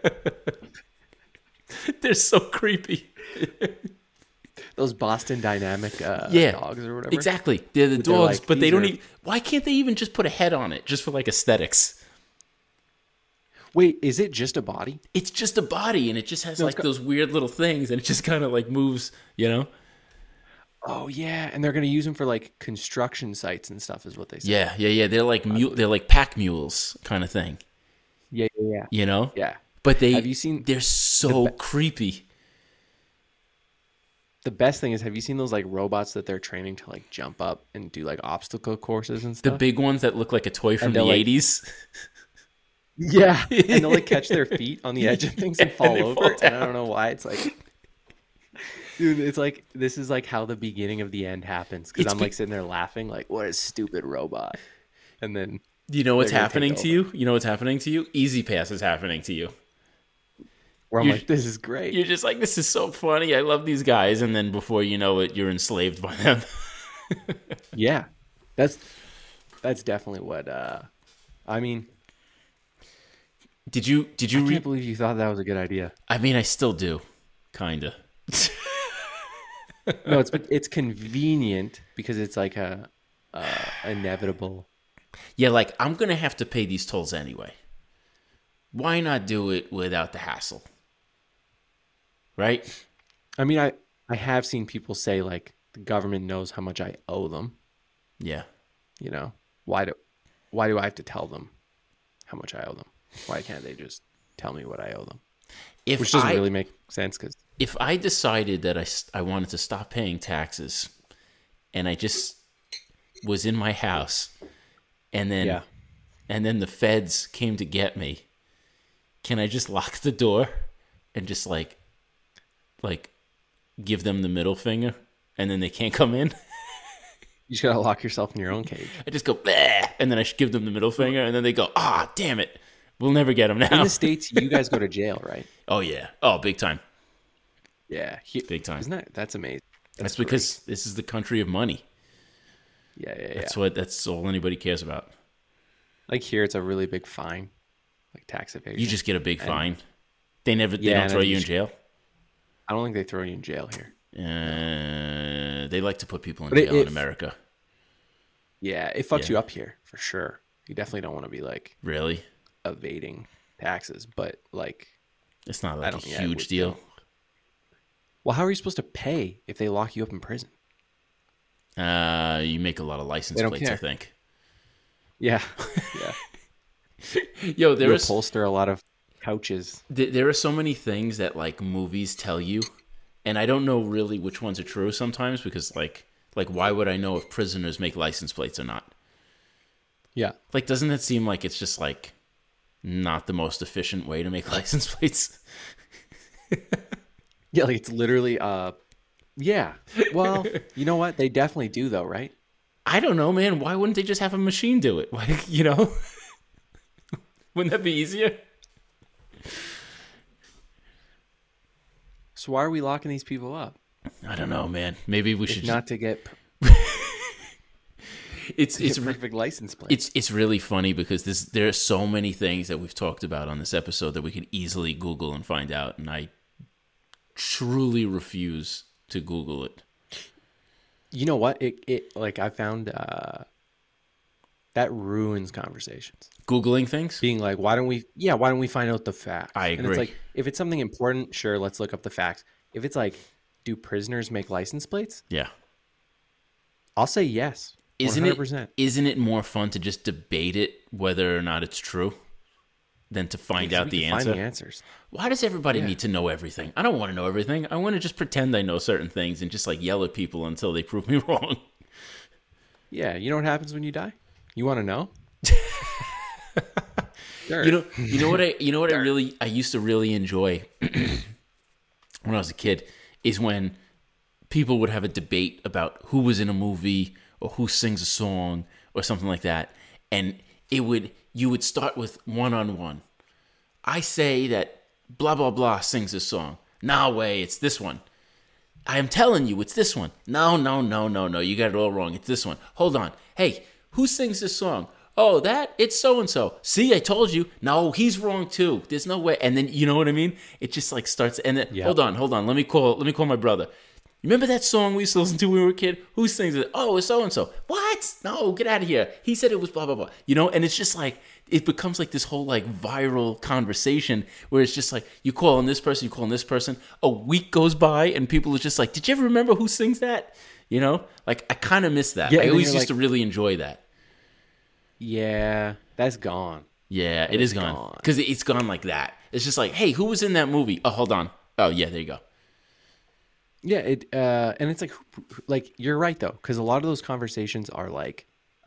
They're so creepy.
Those Boston Dynamic
Yeah,
dogs or whatever.
Exactly. They're the
They're
dogs,
like,
but they
these
don't
are-
even. Why can't they even just put a head on it just for like aesthetics?
Wait, is it just a body?
It's just a body, and it just has
No,
like those weird little things, and it just kind of like moves, you know?
Oh yeah, and they're gonna use them for like construction sites and stuff, is what they say.
Yeah. They're like they're like pack mules kind of thing,
Yeah.
you know?
Yeah.
But
Have you seen
They're so creepy.
the best thing is? Have you seen those like robots that they're training to like jump up and do like obstacle courses and
The
stuff?
big ones that look like a toy from the
they'll, like-
80s.
Yeah, and they'll like catch their feet on the edge of things and
And
fall
they
over.
fall
And I don't know why. It's like, dude, it's like this is like how the beginning of the end happens. Because
It's
I'm like sitting there laughing, like, what a stupid robot. And then
You know what's
They're gonna
happening
take
to you? You know what's happening to you? Easy Pass is happening to you.
where I'm
You-
like, this is great.
You're just like, this is so funny. I love these guys. And then before you know it, you're enslaved by them.
Yeah, that's definitely what. I mean,
Did you
I
read?
can't believe you thought that was a good idea.
I mean, I still do. Kinda.
No, it's convenient because it's like a inevitable.
Yeah, like I'm gonna have to pay these tolls anyway. Why not do it without the hassle? Right?
I mean, I have seen people say like the government knows how much I owe them.
Yeah.
You know, why do I have to tell them how much I owe them? Why can't they just tell me what I owe them?
If
Which doesn't
I
really make sense because
if I decided that I wanted to stop paying taxes, and I just was in my house, and then
yeah,
and then the feds came to get me, can I just lock the door and just like give them the middle finger, and then they can't come in?
you just gotta lock yourself in your own cage.
I just go, bleh, and then I should give them the middle finger, and then they go, ah, damn it, we'll never get them
In
now.
the States, you guys go to jail, right?
Oh yeah, oh big time,
Yeah,
big time.
Isn't that's amazing?
That's
great.
because this is the country of money.
Yeah.
That's all anybody cares about.
Like here, it's a really big fine, like tax evasion.
You just get a big fine. They
Yeah,
don't
and
throw
then
you in
you
jail.
I don't think they throw you in jail here.
They like to put people in
But
jail in America.
Yeah, it fucks
Yeah.
you up here for sure. You definitely don't want to be like
Really?
evading taxes, but like,
It's not
I
like a
don't- yeah, it
huge
would
deal.
well, how are you supposed to pay if they lock you up in prison?
You make a lot of license
They don't
plates, I
care.
think.
Yeah, yeah.
Yo, there
You
is
upholster a lot of couches.
there are so many things that like movies tell you, and I don't know really which ones are true sometimes because like why would I know if prisoners make license plates or not?
Yeah,
Like, doesn't that seem like it's just like not the most efficient way to make license plates?
yeah. Like it's literally. Yeah. Well, you know what? They definitely do though, right?
I don't know, man. Why wouldn't they just have a machine do it? Like, you know, wouldn't that be easier?
So why are we locking these people up?
I don't know, man. Maybe we should
Not to get
it's
perfect license plate.
it's really funny because there are so many things that we've talked about on this episode that we could easily Google and find out, and I truly refuse to Google it.
You know what? It like I found that ruins conversations.
Googling things?
Being like, why don't we find out the facts?
I agree.
And it's like, if it's something important, sure, let's look up the facts. If it's like, do prisoners make license plates?
Yeah.
I'll say yes. 100%.
Isn't it more fun to just debate it whether or not it's true than to find out the answer?
Find the answers.
Why does everybody need to know everything? I don't want to know everything. I want to just pretend I know certain things and just like yell at people until they prove me wrong.
Yeah, you know what happens when you die? You want to know? Sure.
You know what I used to really enjoy when I was a kid is when people would have a debate about who was in a movie or who sings a song or something like that, and you would start with one-on-one. I say that blah blah blah sings this song. No way, it's this one. I am telling you, it's this one. No, you got it all wrong. It's this one. Hold on. Hey, who sings this song? Oh, it's so-and-so. See, I told you. No, he's wrong too. There's no way. And then, you know what I mean? It just like starts, and then, hold on. Let me call my brother. Remember that song we used to listen to when we were a kid? Who sings it? Oh, it's so-and-so. What? No, get out of here. He said it was blah, blah, blah. You know, and it's just like, it becomes like this whole like viral conversation where it's just like, you call on this person, you call on this person. A week goes by and people are just like, did you ever remember who sings that? You know, like I kind of miss that.
Yeah,
I always used to really enjoy that.
Yeah, that's gone.
Yeah, it is gone. Because it's gone like that. It's just like, hey, who was in that movie? Oh, hold on. Oh, yeah, there you go.
Yeah, and it's like you're right though, because a lot of those conversations are like,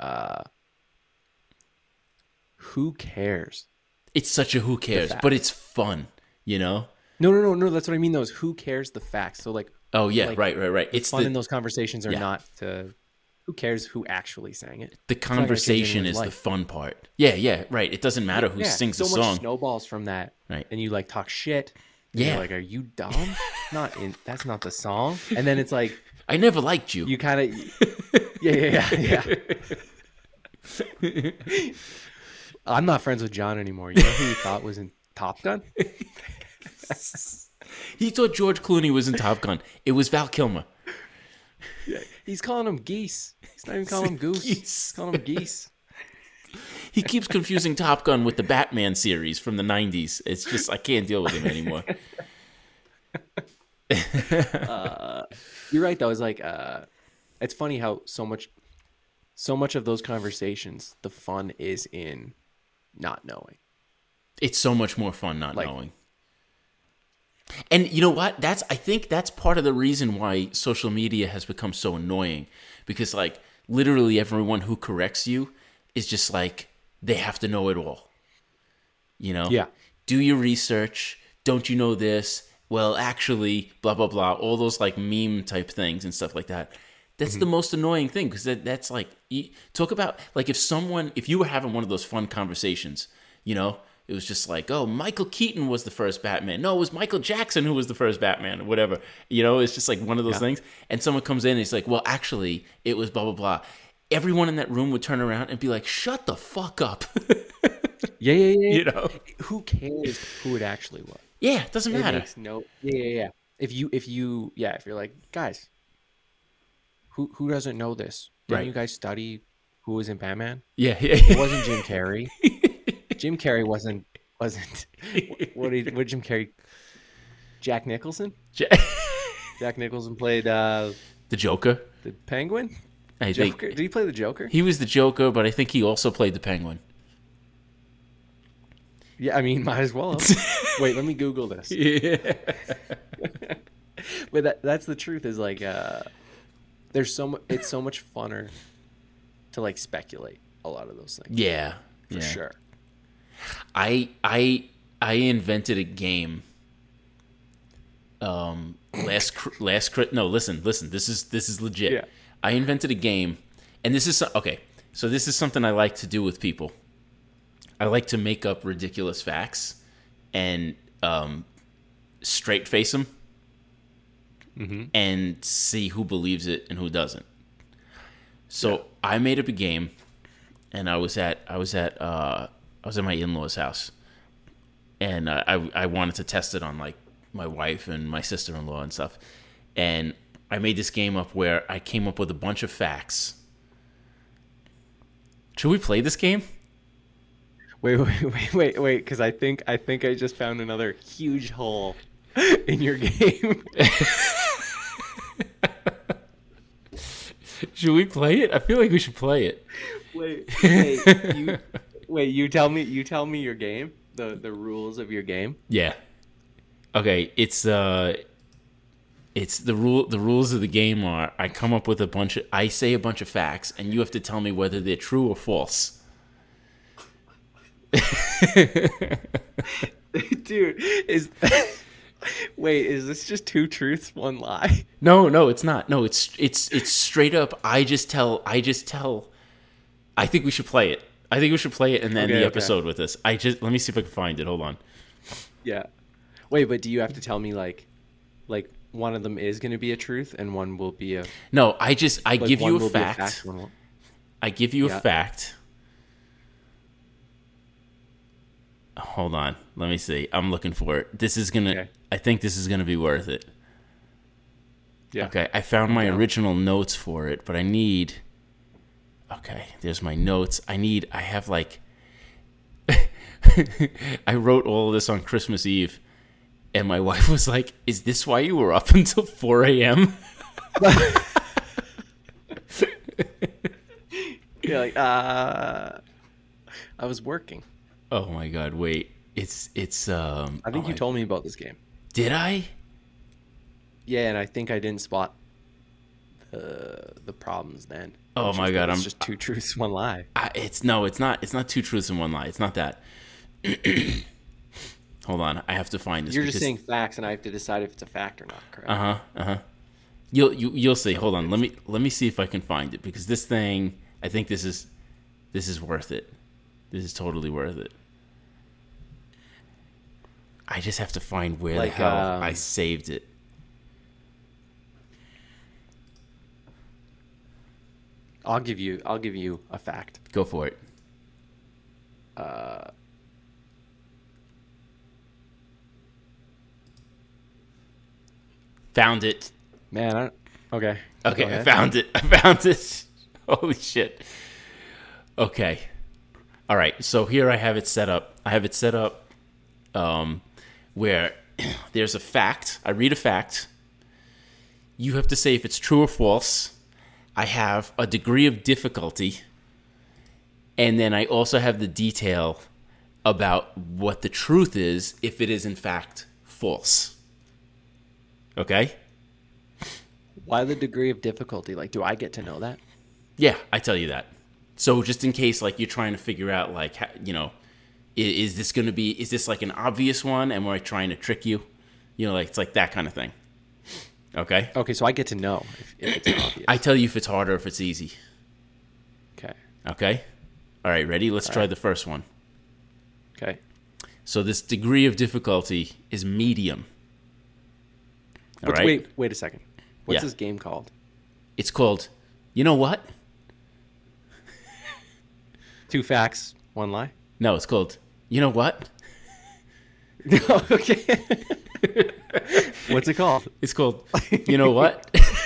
who cares?
It's such a who cares, but it's fun, you know?
No. That's what I mean. Though is who cares the facts. So like,
oh yeah,
like,
right.
It's fun in those conversations are not to. Who cares who actually sang it?
The conversation is the fun part. Yeah, right. It doesn't matter who sings the song.
So much snowballs from that,
right?
And you like talk shit.
Yeah,
you're like, are you dumb? That's not the song. And then it's like,
I never liked you.
You kind of, yeah. I'm not friends with John anymore. You know who he thought was in Top Gun?
He thought George Clooney was in Top Gun. It was Val Kilmer.
Yeah, he's calling him geese. He's not even calling him goose. He's calling him geese.
He keeps confusing Top Gun with the Batman series from the 90s. It's just, I can't deal with him anymore.
You're right, though. It's like, it's funny how so much of those conversations, the fun is in not knowing.
It's so much more fun not knowing. And you know what? I think that's part of the reason why social media has become so annoying. Because, like, literally everyone who corrects you is just like, they have to know it all. You know?
Yeah.
Do your research. Don't you know this? Well, actually, blah, blah, blah. All those, like, meme type things and stuff like that. That's the most annoying thing. Because that's like, talk about, like, if you were having one of those fun conversations, you know? It was just like, oh, Michael Keaton was the first Batman. No, it was Michael Jackson who was the first Batman or whatever. You know, it's just like one of those things. And someone comes in and he's like, well, actually, it was blah, blah, blah. Everyone in that room would turn around and be like, shut the fuck up.
Yeah.
You know?
Who cares who it actually was?
Yeah, it doesn't matter.
Yeah. If you're like, guys, who doesn't know this? Didn't you guys study who was in Batman?
Yeah.
It wasn't Jim Carrey. Jim Carrey wasn't. What did Jim Carrey? Jack Nicholson. Jack Nicholson played
the Joker.
The Penguin.
Joker.
Did he play the Joker?
He was the Joker, but I think he also played the Penguin.
Yeah, I mean, might as well. Wait, let me Google this.
Yeah.
But that's the truth. Is like, it's so much funner to like speculate a lot of those things.
Yeah,
for sure.
I invented a game. No, listen. This is legit.
Yeah.
I invented a game. And this is okay. So this is something I like to do with people. I like to make up ridiculous facts and straight face them and see who believes it and who doesn't. So I made up a game, and I was at my in-laws' house, and I wanted to test it on like my wife and my sister-in-law and stuff. And I made this game up where I came up with a bunch of facts. Should we play this game?
Wait, because I think I just found another huge hole in your game.
Should we play it? I feel like we should play it.
You tell me your game, the rules of your game.
Yeah. Okay, it's the rules of the game are I say a bunch of facts and you have to tell me whether they're true or false.
Dude, is this just two truths, one lie?
No, it's not. No, it's straight up. I just tell. I think we should play it. I think we should play it and then the episode with this. Let me see if I can find it. Hold on.
Yeah. Wait, but do you have to tell me like one of them is going to be a truth and one will be a...
No, I give you a fact. I give you a fact. Hold on. Let me see. I'm looking for it. I think this is going to be worth it. Yeah. Okay. I found my original notes for it, but I need... Okay. There's my notes. I have like... I wrote all of this on Christmas Eve. And my wife was like, "Is this why you were up until 4 a.m.?"
You're like, I was working.
Oh my God! Wait, it's.
I think you told me about this game.
Did I?
Yeah, and I think I didn't spot the problems then.
Oh my God!
It's just two truths, one lie.
It's not. It's not two truths and one lie. It's not that. Hold on, I have to find this.
You're just saying facts, and I have to decide if it's a fact or not. Correct?
You'll see. Hold on. Let me see if I can find it because this thing. I think this is worth it. This is totally worth it. I just have to find where the hell I saved it.
I'll give you a fact.
Go for it. Found it.
Man, okay.
Okay, I found it. Holy shit. Okay. All right, so here I have it set up. Where there's a fact. I read a fact. You have to say if it's true or false. I have a degree of difficulty. And then I also have the detail about what the truth is if it is in fact false. Okay?
Why the degree of difficulty? Like, do I get to know that?
Yeah, I tell you that. So just in case, like, you're trying to figure out, like, is this like an obvious one and we're trying to trick you? Like, it's like that kind of thing. Okay?
Okay, so I get to know if it's obvious.
I tell you if it's hard or if it's easy.
Okay.
Okay? All right, ready? Let's try the first one.
Okay.
So this degree of difficulty is medium. All right?
Wait a second. What's this game called?
It's called, you know what?
Two facts, one lie?
No, it's called, you know what?
Okay. What's it called?
It's called, you know what?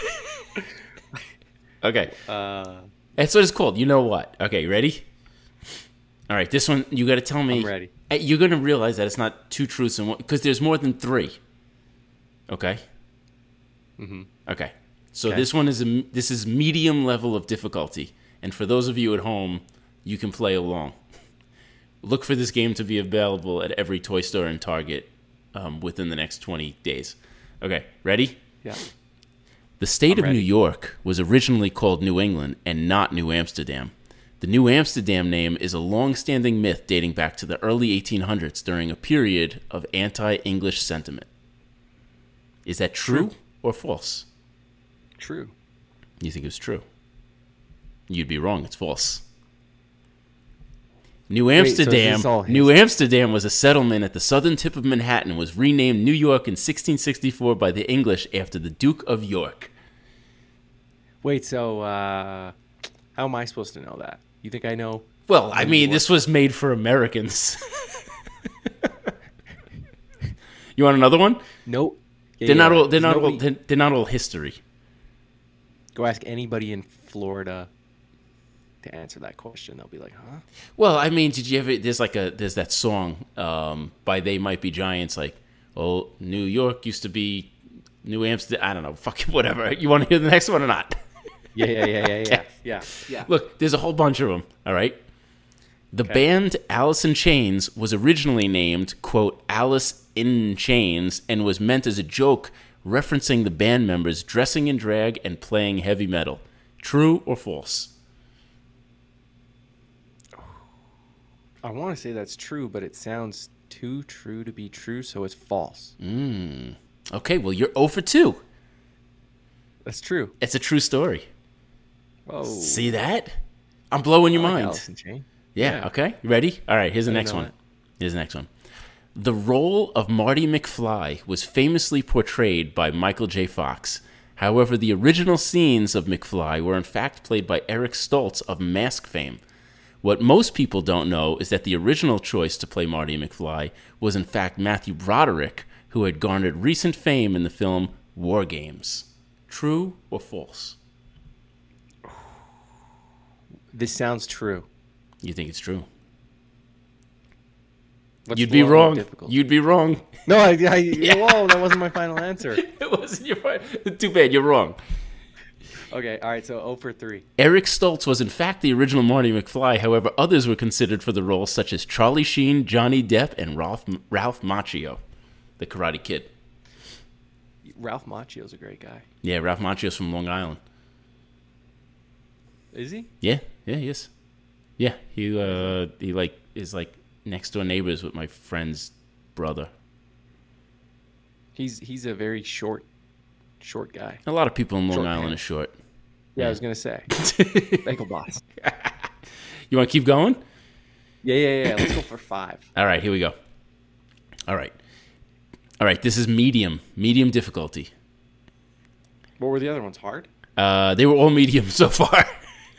Okay. That's what it's called. You know what? Okay, ready? All right, this one, you got to tell me.
I'm ready.
You're going to realize that it's not two truths and one, because there's more than three. Okay?
Mm-hmm.
Okay. So this one this is medium level of difficulty. And for those of you at home, you can play along. Look for this game to be available at every toy store and Target within the next 20 days. Okay, ready?
Yeah.
The state of New York was originally called New England and not New Amsterdam. The New Amsterdam name is a long-standing myth dating back to the early 1800s during a period of anti-English sentiment. Is that true or false?
True.
You think it was true? You'd be wrong. It's false. New
Wait, so is
Amsterdam.
this all
New Amsterdam was a settlement at the southern tip of Manhattan and was renamed New York in 1664 by the English after the Duke of York.
Wait, so how am I supposed to know that? You think I know?
Well, I
New
mean,
York?
this was made for Americans. You want another one?
Nope. Yeah,
They're not
yeah.
all. They're
There's
not all.
nobody-
They're not all history.
Go ask anybody in Florida to answer that question. They'll be like, huh?
Well, I mean, did you ever? There's that song by They Might Be Giants, like, oh, New York used to be New Amsterdam. I don't know, fucking whatever. You want to hear the next one or not?
Yeah.
Look, there's a whole bunch of them. All right. The
Okay.
band Alice in Chains was originally named, quote, Alice in Chains, and was meant as a joke referencing the band members dressing in drag and playing heavy metal. True or false?
I want to say that's true, but it sounds too true to be true, so it's false.
Okay, well, you're 0 for 2.
That's true.
It's a true story.
Whoa.
See that? I'm blowing your
I like
mind.
Alice in Chains.
Yeah, okay. You ready? All right, here's the
I didn't
next
know
one.
that.
Here's the next one. The role of Marty McFly was famously portrayed by Michael J. Fox. However, the original scenes of McFly were in fact played by Eric Stoltz of Mask fame. What most people don't know is that the original choice to play Marty McFly was in fact Matthew Broderick, who had garnered recent fame in the film War Games. True or false?
This sounds true.
You think it's true?
What's
You'd
the
be
level of
wrong.
difficulty?
You'd be wrong.
No, whoa, that wasn't my final answer.
It wasn't your fault. Too bad. You're wrong.
Okay, all right, so 0 for 3.
Eric Stoltz was in fact the original Marty McFly. However, others were considered for the role, such as Charlie Sheen, Johnny Depp, and Ralph Macchio, the Karate Kid.
Ralph Macchio's a great guy.
Yeah, Ralph Macchio's from Long Island.
Is he?
Yeah, he is. Yeah, he like is like next door neighbors with my friend's brother.
He's a very short guy.
A lot of people in Long
Short
Island
man.
are short.
Yeah, I was gonna say. Bagel Boss.
You want to keep going?
Yeah. Let's go for 5.
All right, here we go. All right. This is medium difficulty.
What were the other ones? Hard?
They were all medium so far.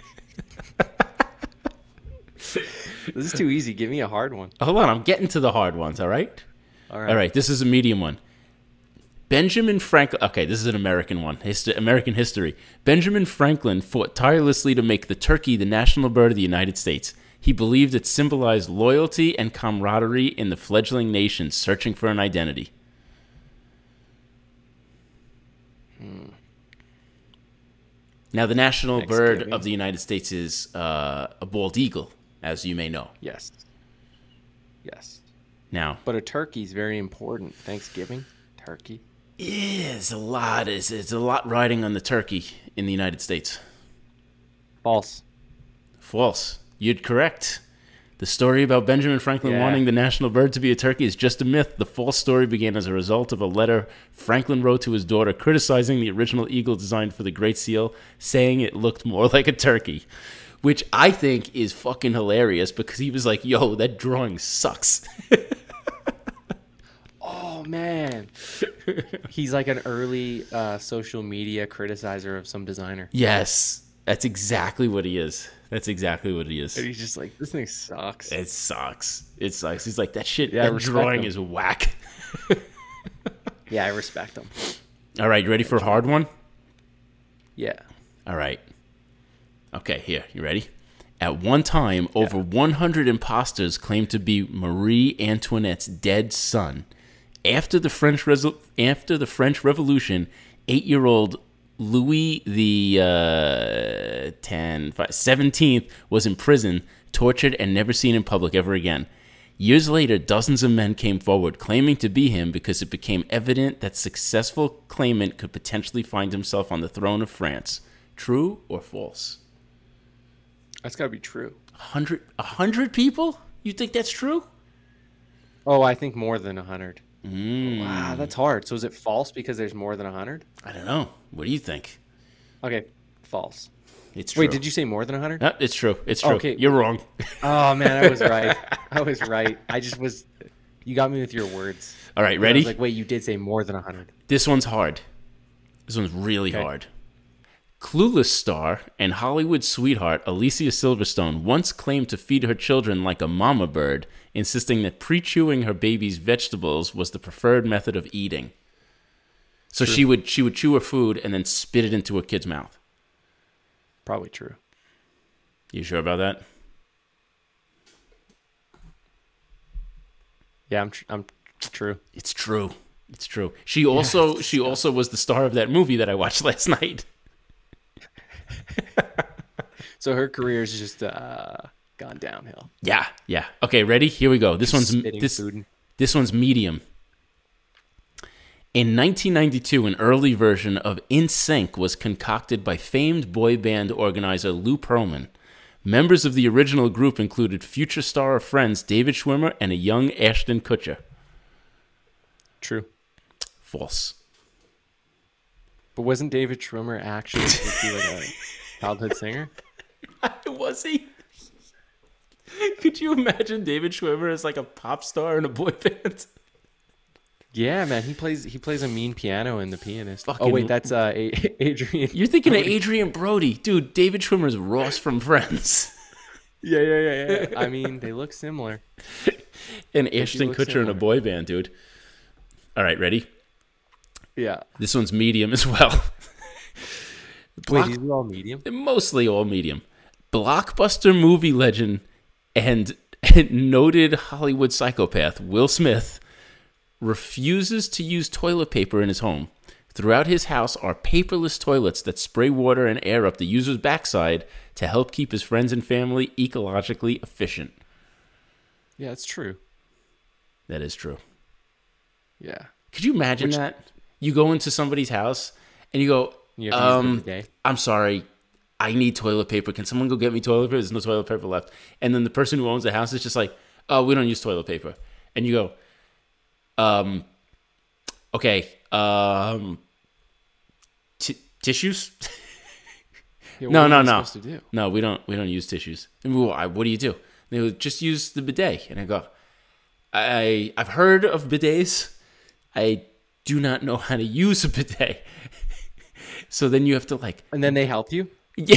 This is too easy. Give me a hard one.
Hold on, I'm getting to the hard ones. All right.
All right.
All right. This is a medium one. Benjamin Franklin. Okay, this is an American one. American history. Benjamin Franklin fought tirelessly to make the turkey the national bird of the United States. He believed it symbolized loyalty and camaraderie in the fledgling nation searching for an identity. Now, the national bird
Thanksgiving.
of the United States is a bald eagle, as you may know.
Yes.
Now,
But a turkey's very important. Thanksgiving, turkey.
it's a lot. It's a lot riding on the turkey in the United States.
False.
False. You're correct. The story about Benjamin Franklin
Yeah.
wanting the national bird to be a turkey is just a myth. The false story began as a result of a letter Franklin wrote to his daughter criticizing the original eagle designed for the Great Seal, saying it looked more like a turkey. Which I think is fucking hilarious because he was like, yo, that drawing sucks.
Oh, man. He's like an early social media criticizer of some designer.
Yes, that's exactly what he is. That's exactly what he is.
And he's just like, this thing sucks.
It sucks. It sucks. He's like, that shit,
Yeah, I
that
respect
drawing
him.
is whack.
Yeah, I respect him.
All right, you ready for a hard one?
Yeah.
All right. Okay, here. You ready? At one time, over 100 imposters claimed to be Marie Antoinette's dead son. After the French Revolution, 8-year-old Louis the 17th was imprisoned, tortured, and never seen in public ever again. Years later, dozens of men came forward claiming to be him because it became evident that successful claimant could potentially find himself on the throne of France. True or false?
That's got to be true.
100 people? You think that's true?
Oh, I think more than 100. Wow, that's hard. So is it false because there's more than 100?
I don't know. What do you think?
Okay, false.
It's true.
Wait, did you say more than 100?
No, it's true. It's true.
Okay.
You're wrong.
Oh man, I was right. I was right. You got me with your words.
All right,
I
ready?
was like, wait, you did say more than 100.
This one's hard. This one's really
Okay.
hard. Clueless star and Hollywood sweetheart Alicia Silverstone once claimed to feed her children like a mama bird, insisting that pre-chewing her baby's vegetables was the preferred method of eating. So she would chew her food and then spit it into a kid's mouth.
Probably true.
You sure about that?
Yeah, I'm true.
It's true. It's true. She also was the star of that movie that I watched last night.
So her career's just gone downhill.
Yeah. Okay, ready? Here we go. This one's
Spitting food.
This one's medium. In 1992, an early version of In Sync was concocted by famed boy band organizer Lou Pearlman. Members of the original group included future star of Friends David Schwimmer and a young Ashton Kutcher.
True.
False.
But wasn't David Schwimmer actually supposed to be like a childhood singer?
Was he? Could you imagine David Schwimmer as like a pop star in a boy band?
Yeah, man, he plays a mean piano in The Pianist.
Fucking-
Oh wait, that's Adrian.
You're thinking of Adrian Brody. Dude, David Schwimmer's Ross from Friends.
Yeah. I mean, they look similar.
And Ashton
look
Kutcher in a
similar.
boy band, dude. All right, ready?
Yeah.
This one's medium as well.
Wait, these are all medium?
Mostly all medium. Blockbuster movie legend and noted Hollywood psychopath Will Smith refuses to use toilet paper in his home. Throughout his house are paperless toilets that spray water and air up the user's backside to help keep his friends and family ecologically efficient.
Yeah, it's true.
That is true.
Yeah.
Could you imagine that? You go into somebody's house and you go,
You have to use the bidet.
I'm sorry, I need toilet paper. Can someone go get me toilet paper? There's no toilet paper left. And then the person who owns the house is just like, oh, we don't use toilet paper. And you go, okay, tissues?
Yeah,
No,
what
no,
are we
no.
supposed to do?
No, we don't use tissues. And we go, what do you do? And they go, just use the bidet. And I go, I've heard of bidets. I do not know how to use a bidet. So then you have to like,
And then they help you?
yeah.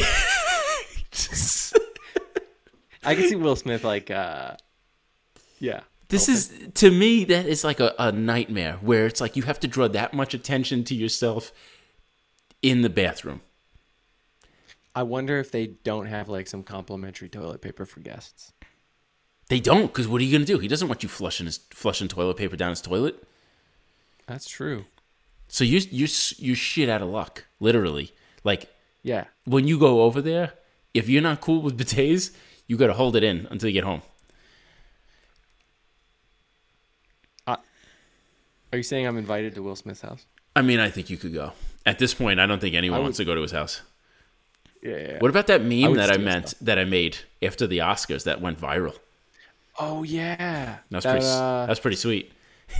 I can see Will Smith like, yeah.
This is, to me, that is like a nightmare where it's like you have to draw that much attention to yourself in the bathroom.
I wonder if they don't have like some complimentary toilet paper for guests.
They don't, because what are you going to do? He doesn't want you flushing toilet paper down his toilet.
That's true.
So you shit out of luck, literally. Like,
Yeah.
when you go over there, if you're not cool with bidets, you got to hold it in until you get home.
Are you saying I'm invited to Will Smith's house?
I mean, I think you could go. At this point, I don't think anyone
I would-
wants to go to his house.
Yeah.
What about that meme
would
that I
steal
that I made after the Oscars that went viral?
Oh yeah.
That's pretty sweet.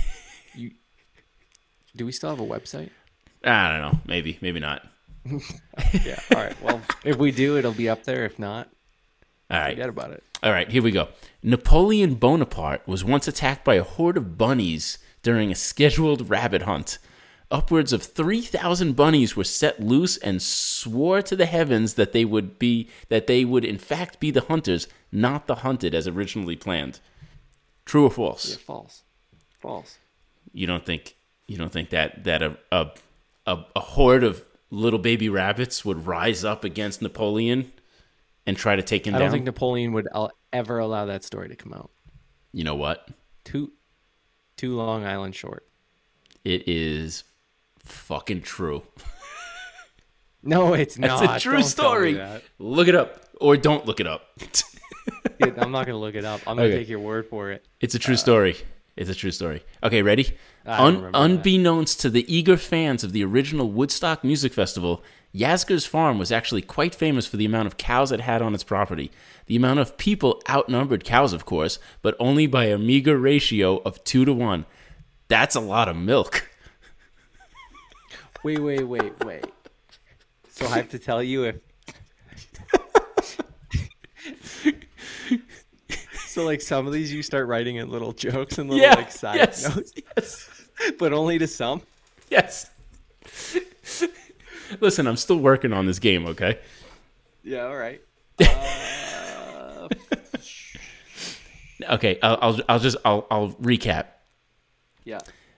Do we still have a website?
I don't know. Maybe not.
Yeah. All right. Well, if we do, it'll be up there. If not,
All right.
forget about it.
All right, here we go. Napoleon Bonaparte was once attacked by a horde of bunnies during a scheduled rabbit hunt. Upwards of 3,000 bunnies were set loose and swore to the heavens that they would in fact be the hunters, not the hunted as originally planned. True or false?
Yeah. False. False.
You don't think that a horde of little baby rabbits would rise up against Napoleon and try to take him
I
down?
don't think Napoleon would ever allow that story to come out.
You know what?
Too Long Island short.
It is fucking true.
No, it's not.
It's a true
Don't tell me
story.
that.
Look it up or don't look it up.
Dude, I'm not gonna look it up. I'm gonna
Okay.
take your word for it.
It's a true story. It's a true story. Okay, ready?
I don't remember that.
Unbeknownst to the eager fans of the original Woodstock Music Festival, Yasgur's farm was actually quite famous for the amount of cows it had on its property. The amount of people outnumbered cows, of course, but only by a meager ratio of 2-1. That's a lot of milk.
Wait. So I have to tell you So like some of these you start writing in little jokes and little
Yeah.
like side
Yes.
notes,
Yes.
but only to some.
Yes. Listen, I'm still working on this game, okay?
Yeah, all right.
Okay, I'll recap.
Yeah.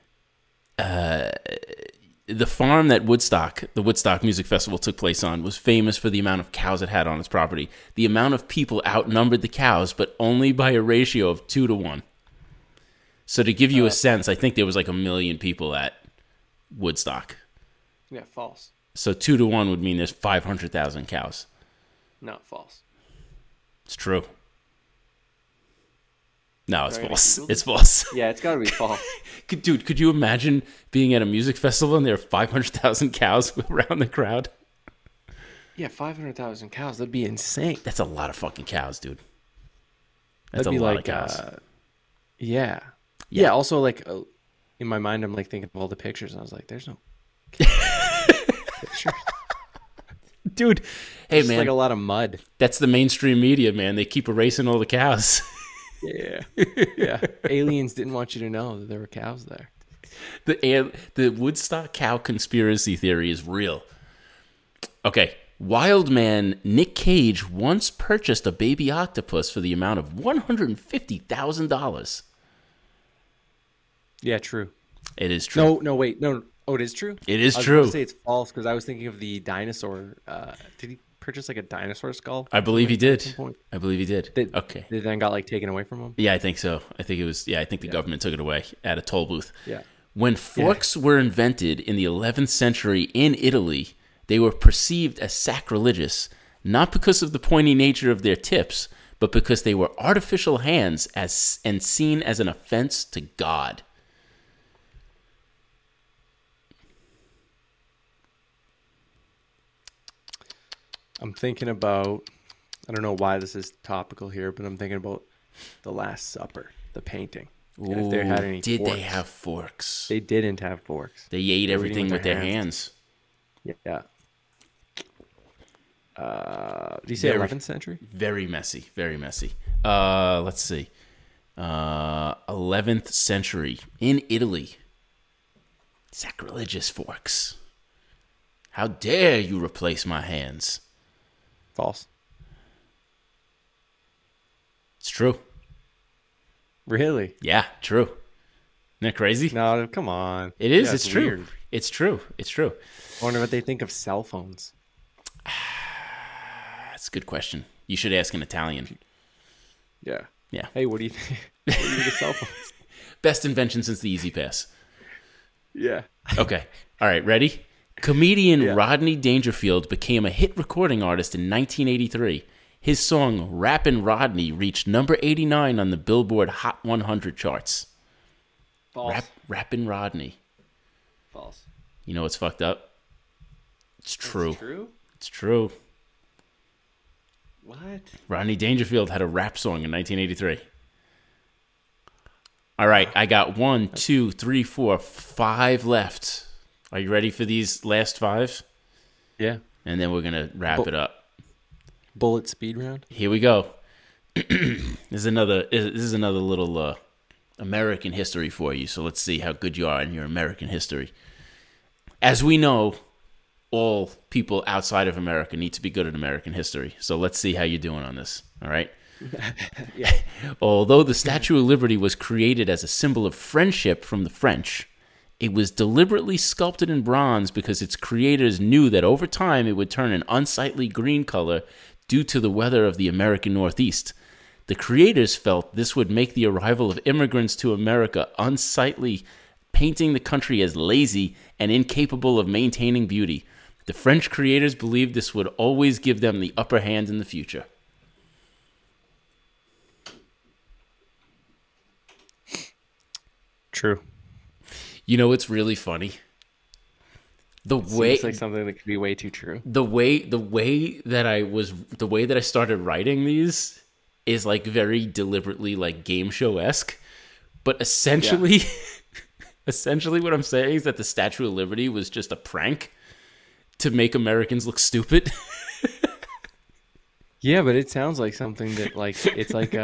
The farm that the Woodstock Music Festival took place on was famous for the amount of cows it had on its property. The amount of people outnumbered the cows, but only by a ratio of 2-1. So to give you a sense, I think there was like 1 million people at Woodstock.
Yeah, false.
So 2-1 would mean there's 500,000 cows.
Not false.
It's true. No, it's
Sorry,
false.
Googled
It's false.
Yeah, it's got to be false.
Dude, could you imagine being at a music festival and there are 500,000 cows around the crowd?
Yeah, 500,000 cows. That'd be insane.
That's a lot of fucking cows, dude. That's
That'd
a
be
lot
like,
of cows.
Yeah.
Yeah.
Yeah. Also, like in my mind, I'm like thinking of all the pictures, and I was like, "There's no picture."
Dude, hey,
It's
man,
like a lot of mud.
that's the mainstream media, man. They keep erasing all the cows.
Yeah. Yeah. Aliens didn't want you to know that there were cows there.
The Woodstock cow conspiracy theory is real. Okay. Wild man Nick Cage once purchased a baby octopus for the amount of $150,000.
Yeah, true.
It is true.
No, wait. No. Oh, it is true?
It is
I was
true.
going to say it's false because I was thinking of the dinosaur. Did he purchase like a dinosaur skull?
I believe he
At
did.
some point?
I believe he did. Okay.
That then got like taken away from him?
Yeah, I think so. I think it was. Yeah, I think the government took it away at a toll booth.
Yeah.
When forks were invented in the 11th century in Italy, they were perceived as sacrilegious, not because of the pointy nature of their tips, but because they were artificial hands and seen as an offense to God.
I'm thinking about, I don't know why this is topical here, but I'm thinking about The Last Supper, the painting. And if they had any
Did
forks.
they have forks?
They didn't have forks.
They ate
were
everything
eating
with
with
their
their
hands.
Yeah. Did you say
Very-
11th century?
Very messy. Very messy. Let's see. 11th century in Italy. Sacrilegious forks. How dare you replace my hands?
False.
It's true.
Really?
Yeah, true. Isn't that crazy?
No, come on.
It is.
Yeah,
it's true.
weird.
It's true. It's true.
I wonder what they think of cell phones.
That's a good question. You should ask an Italian.
Yeah.
Yeah.
Hey, what do you think? What do you think of cell phones?
Best invention since the Easy Pass.
Yeah.
Okay. All right. Ready? Comedian
Yeah.
Rodney Dangerfield became a hit recording artist in 1983. His song "Rappin' Rodney" reached number 89 on the Billboard Hot 100 charts.
False.
Rappin' Rodney.
False.
You know what's fucked up? It's true.
It's true?
It's true.
What?
Rodney Dangerfield had a rap song in 1983. All right, I got 1, 2, 3, 4, 5 left. Are you ready for these last 5?
Yeah.
And then we're gonna wrap it up.
Bullet speed round?
Here we go. This is another little American history for you. So let's see how good you are in your American history. As we know, all people outside of America need to be good at American history. So let's see how you're doing on this. All right.
Yeah.
Although the Statue of Liberty was created as a symbol of friendship from the French, it was deliberately sculpted in bronze because its creators knew that over time it would turn an unsightly green color due to the weather of the American Northeast. The creators felt this would make the arrival of immigrants to America unsightly, painting the country as lazy and incapable of maintaining beauty. The French creators believed this would always give them the upper hand in the future.
True.
You know what's really funny? The way
Seems like something that could be way too true.
the way that I started writing these is like very deliberately like game show-esque. But essentially essentially what I'm saying is that the Statue of Liberty was just a prank to make Americans look stupid.
Yeah, but it sounds like something that like it's like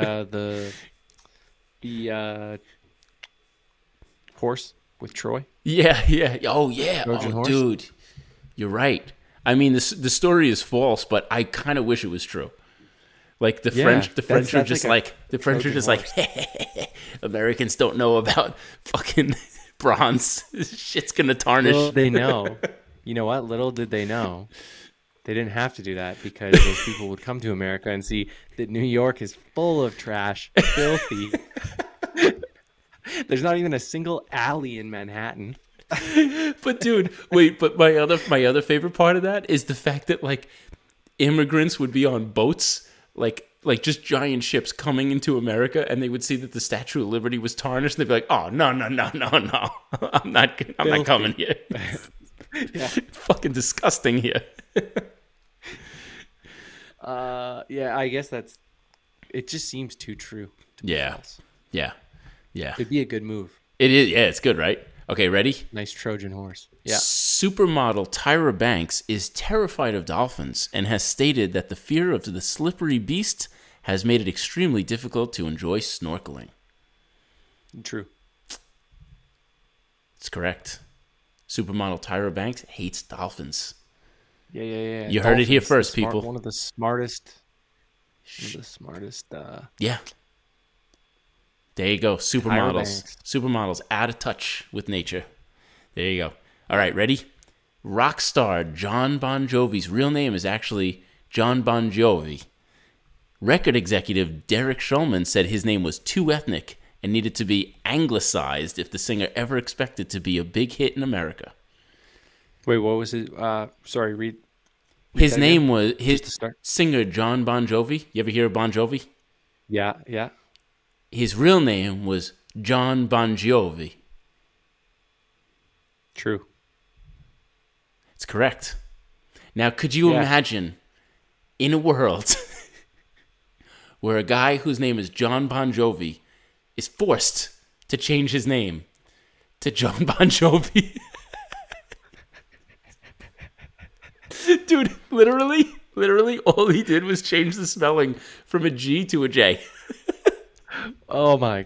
the horse with Troy,
Yeah, yeah. Oh, yeah.
Trojan
Oh,
horse.
dude, you're right. I mean, the story is false, but I kind of wish it was true. Like
Yeah,
The French are just
like a
like the French are
Trojan
just like
horse.
Americans don't know about fucking bronze. Shit's gonna
Little
tarnish.
they know. You know what? Little did they know. They didn't have to do that because those people would come to America and see that New York is full of trash, filthy. There's not even a single alley in Manhattan.
But dude, wait. But my other favorite part of that is the fact that like immigrants would be on boats, like just giant ships coming into America, and they would see that the Statue of Liberty was tarnished, and they'd be like, "Oh no, no, no, no, no! I'm not
Filthy.
coming here.
Yeah.
Fucking disgusting here."
Yeah, I guess it just seems too true to be
Yeah.
false.
Yeah, yeah.
It'd be a good move.
It is. Yeah, it's good, right? Okay, ready?
Nice Trojan horse. Yeah.
Supermodel Tyra Banks is terrified of dolphins and has stated that the fear of the slippery beast has made it extremely difficult to enjoy snorkeling.
True.
It's correct. Supermodel Tyra Banks hates dolphins.
Yeah.
You heard it here
Dolphins,
first,
the smart-
people.
One of the smartest.
Yeah. There you go. Supermodels.
Banks.
Supermodels out of touch with nature. There you go. All right, ready? Rock star John Bon Jovi's real name is actually John Bon Jovi. Record executive Derek Shulman said his name was too ethnic and needed to be anglicized if the singer ever expected to be a big hit in America.
Wait, what was it? Sorry, read
His
that
name
again?
was his
Just to start.
singer John Bon Jovi. You ever hear of Bon Jovi?
Yeah.
His real name was John Bon Jovi.
True.
It's correct. Now, could you
Yeah.
imagine in a world where a guy whose name is John Bon Jovi is forced to change his name to John Bon Jovi? Dude, literally, all he did was change the spelling from a G to a J.
Oh my.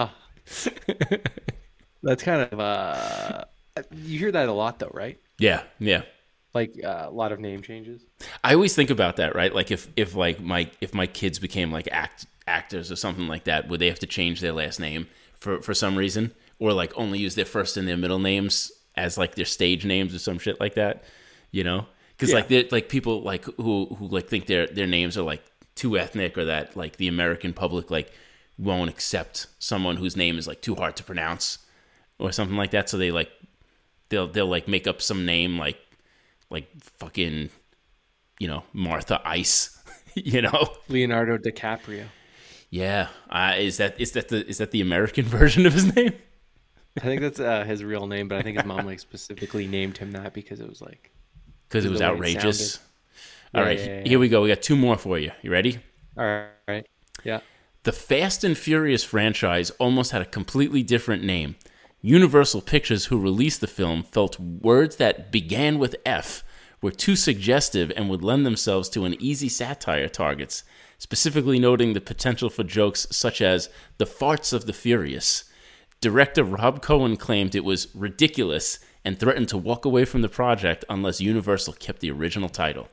That's kind of you hear that a lot though, right?
Yeah.
Like a lot of name changes.
I always think about that, right? Like if my kids became like actors or something like that, would they have to change their last name for some reason, or like only use their first and their middle names as like their stage names or some shit like that? You know, because
Yeah.
like they're like people like who like think their names are like too ethnic, or that like the American public like won't accept someone whose name is like too hard to pronounce or something like that. So they like they'll like make up some name like fucking, you know, Martha Ice, you know?
Leonardo DiCaprio.
Yeah. Is that the American version of his name?
I think that's his real name, but I think his mom like specifically named him that because it was like
Because it was
the way it
outrageous.
sounded.
All
Yeah,
right,
yeah.
here we go. We got two more for you. You ready?
All right. Yeah.
The Fast and Furious franchise almost had a completely different name. Universal Pictures, who released the film, felt words that began with F were too suggestive and would lend themselves to an easy satire targets, specifically noting the potential for jokes such as the farts of the furious. Director Rob Cohen claimed it was ridiculous and threatened to walk away from the project unless Universal kept the original title.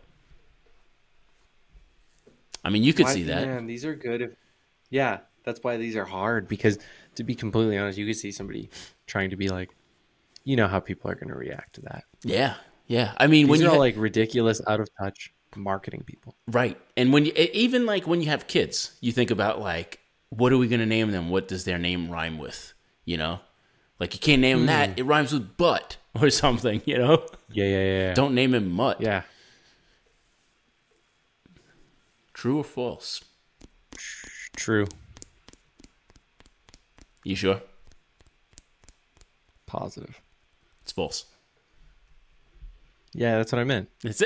I mean, you could see that.
Man, these are good. Yeah, that's why these are hard because to be completely honest, you could see somebody trying to be like, you know how people are going to react to that.
Yeah. I mean, when
These are
you
all like ridiculous, out of touch marketing people.
right, and when you even like when you have kids, you think about like, what are we going to name them? What does their name rhyme with? You know, like you can't name them that. It rhymes with butt or something. You know,
Yeah.
don't name him Mutt.
Yeah.
True or false?
True.
You sure?
Positive.
It's false.
Yeah, that's what I meant.
It's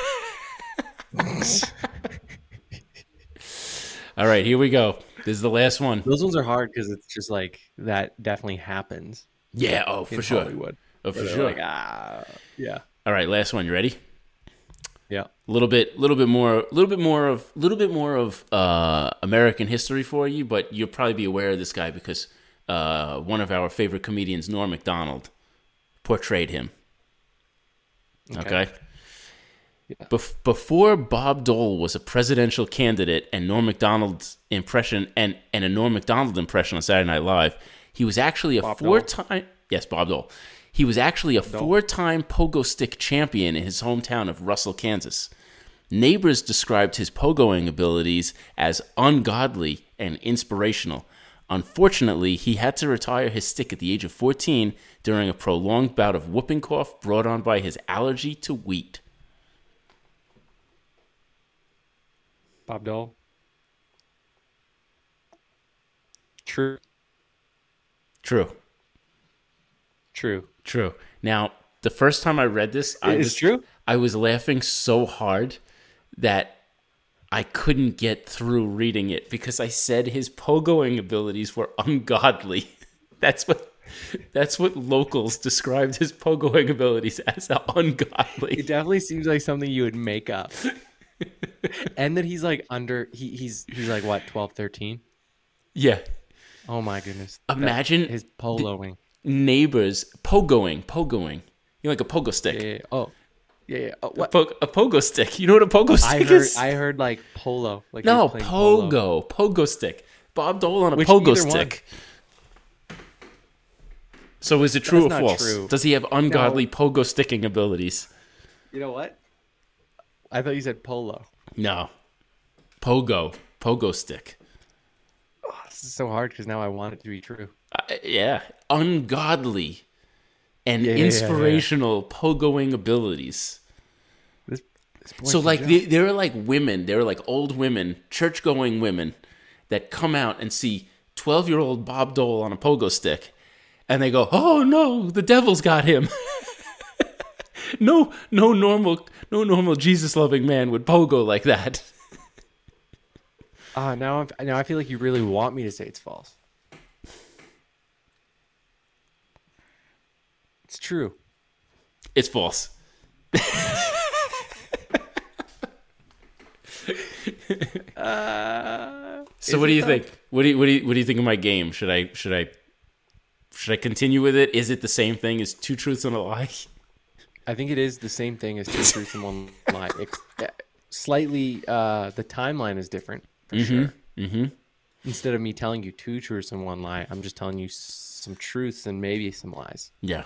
all right. Here we go. This is the last one.
Those ones are hard because it's just like that definitely happens
Yeah. Oh, for
in
sure.
Hollywood.
Oh, for
Where they're
sure.
like, yeah.
All right. Last one. You ready?
Yeah.
A little bit more of American history for you, but you'll probably be aware of this guy because one of our favorite comedians, Norm Macdonald, portrayed him. Okay.
Yeah.
Before Bob Dole was a presidential candidate and Norm Macdonald's impression and a Norm Macdonald impression on Saturday Night Live, he was actually a four-time. Yes, Bob Dole. He was actually a four-time pogo stick champion in his hometown of Russell, Kansas. Neighbors described his pogoing abilities as ungodly and inspirational. Unfortunately, he had to retire his stick at the age of 14 during a prolonged bout of whooping cough brought on by his allergy to wheat.
Bob Dole. True.
True. Now, the first time I read this, I was laughing so hard that I couldn't get through reading it because I said his pogoing abilities were ungodly. That's what locals described his pogoing abilities as, ungodly.
It definitely seems like something you would make up. And that he's like he's like what, 12, 13?
Yeah.
Oh my goodness.
Imagine
his poloing.
Neighbors pogoing. You know, like a pogo stick.
Yeah. Oh. Yeah. Oh, what?
A pogo stick. You know what a pogo stick is?
I heard like polo. Like
no, pogo stick. Bob Dole on a pogo stick. One? So is it true or false? True. Does he have ungodly pogo sticking abilities?
You know what? I thought you said polo.
No. Pogo stick.
Oh, this is so hard because now I want it to be true.
Yeah. Ungodly and inspirational pogoing abilities. So like they're like women, they're like old women, church-going women that come out and see 12-year-old Bob Dole on a pogo stick and they go, "Oh no, the devil's got him." No normal Jesus-loving man would pogo like that.
Now I feel like you really want me to say it's false. It's true.
It's false. So what do you think? What do you think of my game? Should I continue with it? Is it the same thing as two truths and a lie?
I think it is the same thing as two truths and one lie. Slightly, the timeline is different for sure. Mm-hmm. Instead of me telling you two truths and one lie, I'm just telling you some truths and maybe some lies.
Yeah.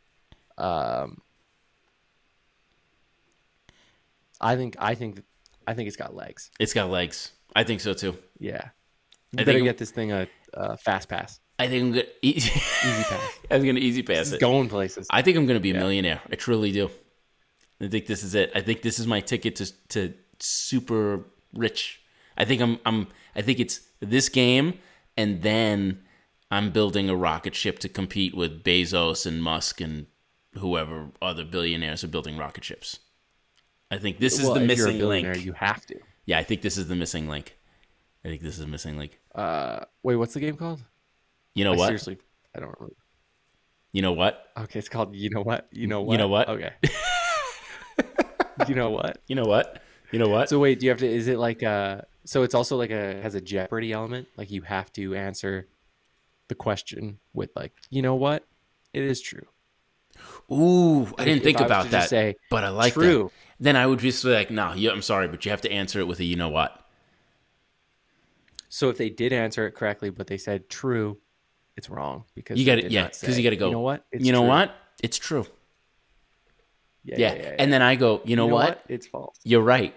I think it's got legs.
It's got legs. I think so too.
Yeah. I better get this thing a fast pass.
I think I'm gonna easy
pass.
I'm gonna easy pass it.
Going places.
I think I'm gonna be a millionaire. I truly do. I think this is it. I think this is my ticket to super rich. I think I think it's this game, and then I'm building a rocket ship to compete with Bezos and Musk and whoever other billionaires are building rocket ships. I think this is the missing link.
You have to.
Yeah, I think this is the missing link. Wait,
what's the game called?
You know what?
Seriously, I don't remember.
You know what?
Okay, it's called You Know What?
You know what?
Okay. You know what?
You know what? You know what?
So wait, do you have to? Is it like so it's also like has a Jeopardy element? Like you have to answer the question with like, you know what? It is true.
Ooh, I didn't think about that.
Say,
but I like
true.
That. Then I would just be like, no, I'm sorry, but you have to answer it with a you know what.
So if they did answer it correctly, but they said true, it's wrong because
you got it. Yeah, because you got to go.
You know what?
It's true. What? It's true. Yeah. And then I go, you know what?
It's false.
You're right.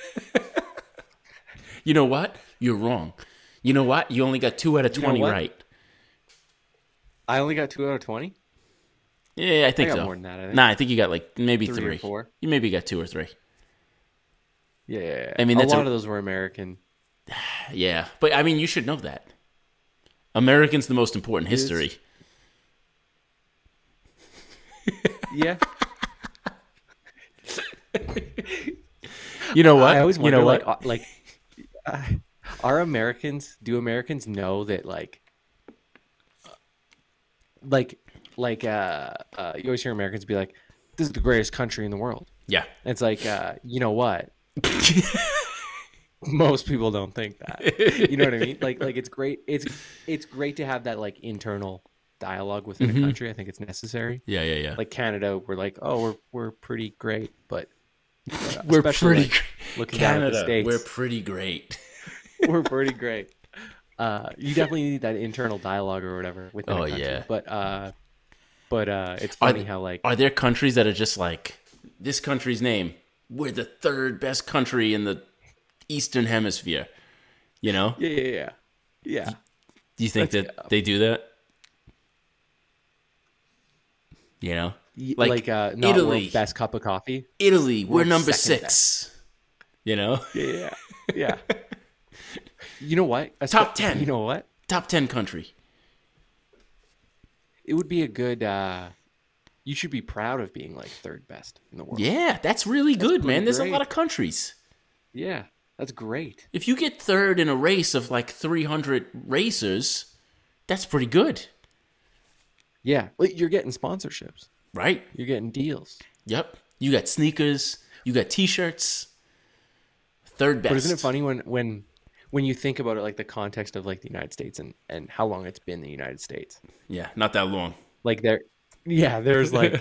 You know what? You're wrong. You know what? You only got 2 out of 20 right.
I only got 2 out of 20?
Yeah, I think
I got
so.
More than that, I think.
Nah, I think you got like maybe
3 or 4.
You maybe got 2 or 3.
Yeah.
I mean,
a lot of those were American.
Yeah, but I mean, you should know that. American's the most important history.
Yeah.
You know what?
I always wonder,
you know what?
Are Americans? Do Americans know that you always hear Americans be like, "This is the greatest country in the world."
Yeah.
It's like, you know what? Most people don't think that. You know what I mean? Like it's great. It's great to have that like internal dialogue within a country. I think it's necessary.
Yeah, yeah, yeah.
Like Canada, we're like, oh, we're pretty great, but
We're
especially
pretty
like, looking down at the
Canada.
States,
We're pretty great.
we're pretty great. You definitely need that internal dialogue or whatever within a country.
Yeah.
But it's funny how like
Are there countries that are just like this country's name? We're the third best country in the Eastern Hemisphere. You know?
yeah.
Do you think that they do that? You know?
Like not
Italy.
world's best cup of coffee.
Italy, we're
World's
number
second
6. You know?
Yeah. You know what?
Top 10.
You know what?
Top 10 country.
It would be a good. You should be proud of being like third best in the world.
Yeah, that's really good, man. There's a
great.
lot of countries.
Yeah, that's great.
If you get third in a race of like 300 racers, that's pretty good,
Yeah, well, you're getting sponsorships.
right?
You're getting deals.
Yep. You got sneakers, you got t-shirts. Third best.
But isn't it funny when you think about it, like the context of like the United States and how long it's been the United States?
Yeah, not that long.
Like there's like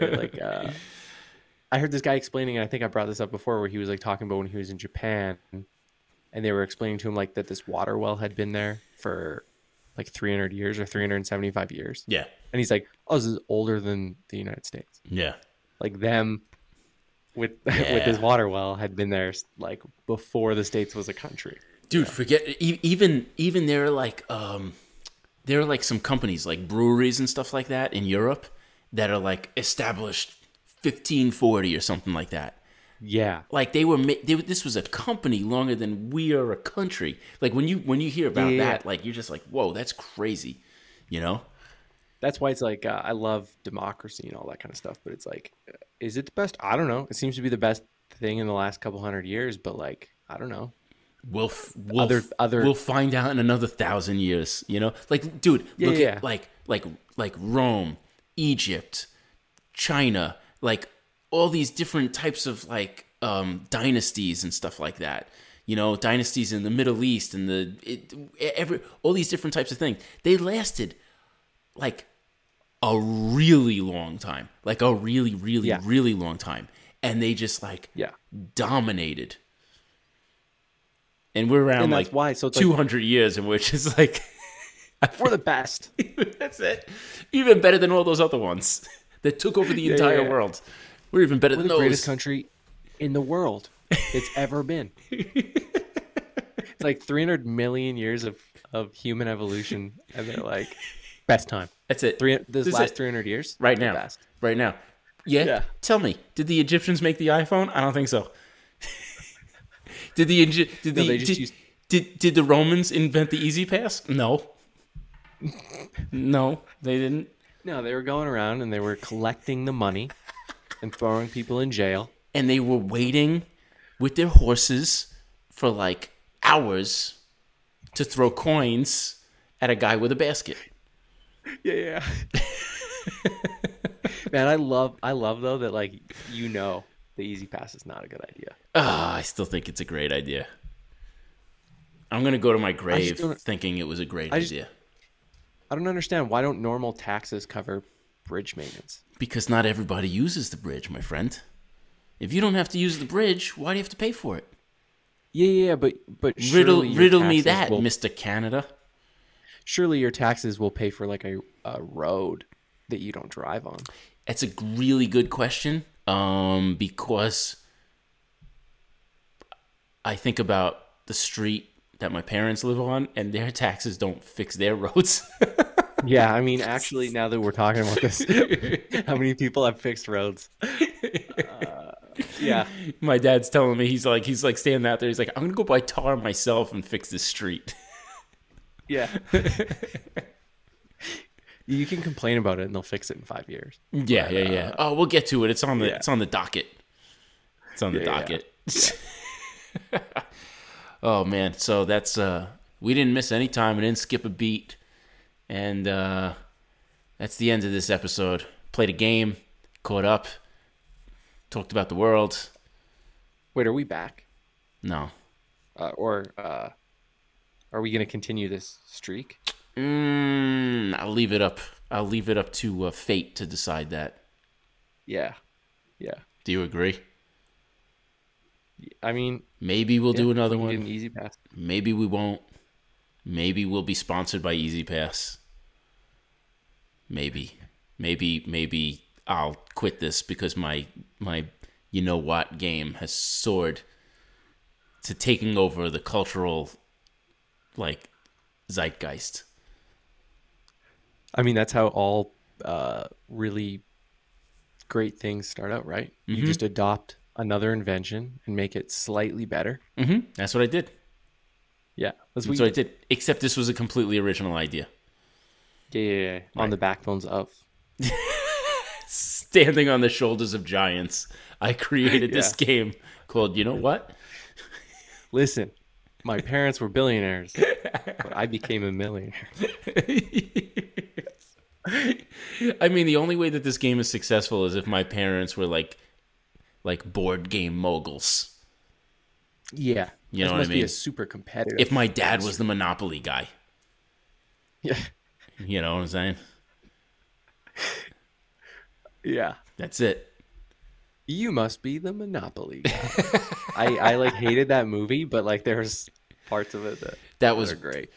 I heard this guy explaining, and I think I brought this up before, where he was like talking about when he was in Japan, and they were explaining to him like that this water well had been there for like 300 years or 375 years.
Yeah.
And he's like, oh, this is older than the United States.
Yeah.
Like them with this water well had been there like before the States was a country.
Dude, forget even there are like some companies like breweries and stuff like that in Europe that are like established 1540 or something like that.
Yeah.
Like this was a company longer than we are a country. Like when you hear about that, like you're just like, whoa, that's crazy, you know?
That's why it's like I love democracy and all that kind of stuff, but it's like, is it the best? I don't know. It seems to be the best thing in the last couple hundred years, but like, I don't know.
We'll find out in another 1,000 years, you know? Like, dude, look at like Rome, Egypt, China, like all these different types of like dynasties and stuff like that. You know, dynasties in the Middle East and all these different types of things. They lasted like a really long time, like a really, really, really long time, and they just like dominated. And we're around like why, so 200 like, years in which it's like
we're the best.
That's it. Even better than all those other ones that took over the entire world. We're even better than those.
We're the greatest country in the world it's ever been. It's like 300 million years of human evolution, and they're like, best time.
That's it.
This last 300 years?
Right now. Best. Right now. Yeah. Tell me, did the Egyptians make the iPhone? I don't think so. Did the Romans invent the Easy Pass? No. No, they didn't.
No, they were going around and they were collecting the money and throwing people in jail.
And they were waiting with their horses for like hours to throw coins at a guy with a basket.
Yeah. Man, I love though that like the Easy Pass is not a good idea.
I still think it's a great idea. I'm gonna go to my grave thinking it was a great idea.
I don't understand, why don't normal taxes cover bridge maintenance?
Because not everybody uses the bridge, my friend. If you don't have to use the bridge, why do you have to pay for it?
Yeah, but
riddle me that, Mr. Canada.
Surely your taxes will pay for like a road that you don't drive on.
That's a really good question. Because I think about the street that my parents live on, and their taxes don't fix their roads.
Yeah, I mean, actually, now that we're talking about this, how many people have fixed roads? Yeah,
my dad's telling me he's like standing out there. He's like, I'm gonna go buy tar myself and fix this street.
Yeah. You can complain about it and they'll fix it in 5 years.
Yeah. Oh, we'll get to it. It's on the docket. It's on the docket. Yeah. Oh man, so that's we didn't miss any time. We didn't skip a beat, and that's the end of this episode. Played a game, caught up, talked about the world.
Wait, are we back?
No.
Or are we going to continue this streak?
I'll leave it up. I'll leave it up to fate to decide that.
Yeah. Yeah.
Do you agree?
I mean,
maybe we'll do another one.
An Easy Pass.
Maybe we won't. Maybe we'll be sponsored by Easy Pass. Maybe I'll quit this because my you know what game has soared to taking over the cultural like zeitgeist.
I mean, that's how all really great things start out, right? You just adopt another invention and make it slightly better.
That's what I did.
Yeah,
that's what I did. Except this was a completely original idea.
Yeah. Right. On the backbones of
standing on the shoulders of giants, I created this game called, you know what?
Listen, my parents were billionaires, but I became a millionaire.
I mean, the only way that this game is successful is if my parents were like board game moguls.
Yeah.
You know what I mean?
Must be a super competitive.
If my dad was the Monopoly guy.
Yeah.
You know what I'm saying?
Yeah.
That's it.
You must be the Monopoly guy. I like hated that movie, but like there's parts of it that was great.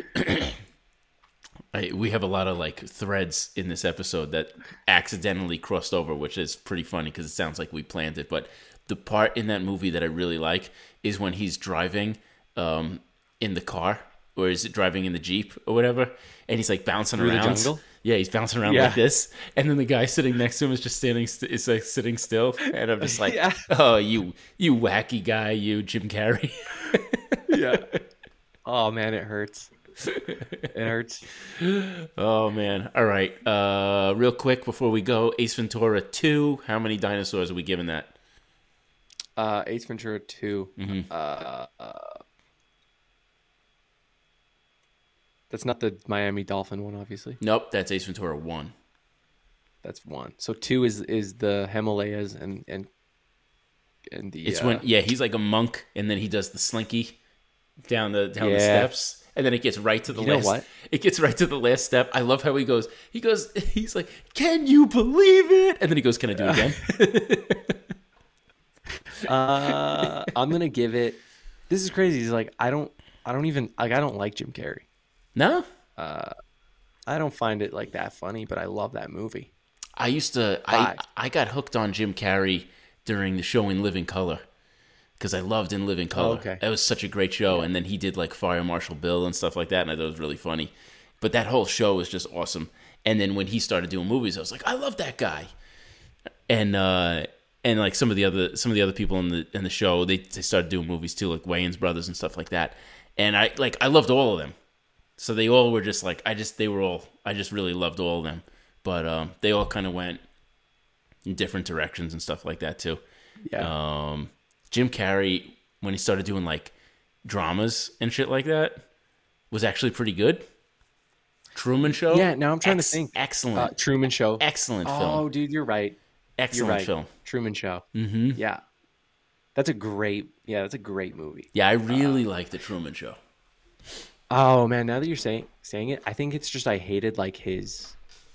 We have a lot of like threads in this episode that accidentally crossed over, which is pretty funny because it sounds like we planned it. But the part in that movie that I really like is when he's driving in the car, or is it driving in the Jeep or whatever, and he's like bouncing
through
around.
The jungle?
Yeah, he's bouncing around like this, and then the guy sitting next to him is just is like sitting still, and I'm just like, oh, you wacky guy, you Jim Carrey.
Yeah. Oh man, it hurts. It hurts.
Oh man. All right. Real quick before we go, Ace Ventura 2. How many dinosaurs are we giving that?
Ace Ventura 2. That's not the Miami Dolphin one, obviously.
Nope, that's Ace Ventura 1.
That's 1. So 2 is the Himalayas and the.
It's when he's like a monk, and then he does the slinky down the steps. And then it gets right to the last.
What?
It gets right to the last step. I love how he goes. He's like, "Can you believe it?" And then he goes, "Can I do it
again?" I'm gonna give it. This is crazy. He's like, I don't like Jim Carrey.
No.
I don't find it like that funny, but I love that movie.
I used to. I got hooked on Jim Carrey during the show In Living Color. Because I loved In Living Color.
Oh, okay.
It was such a great show. Yeah. And then he did like Fire Marshal Bill and stuff like that. And I thought it was really funny. But that whole show was just awesome. And then when he started doing movies, I was like, I love that guy. And like some of the other people in the show, they started doing movies too, like Wayans Brothers and stuff like that. And I loved all of them. So they all were just like I just really loved all of them. But they all kind of went in different directions and stuff like that too.
Yeah.
Jim Carrey, when he started doing like dramas and shit like that, was actually pretty good. Truman Show.
Yeah, now I'm trying to think.
Excellent.
Truman Show.
Excellent film.
Oh, dude, you're right.
Excellent film.
Truman Show.
Mm-hmm.
Yeah. That's a great movie.
Yeah, I really like The Truman Show.
Oh, man, now that you're saying it, I think it's just I hated like his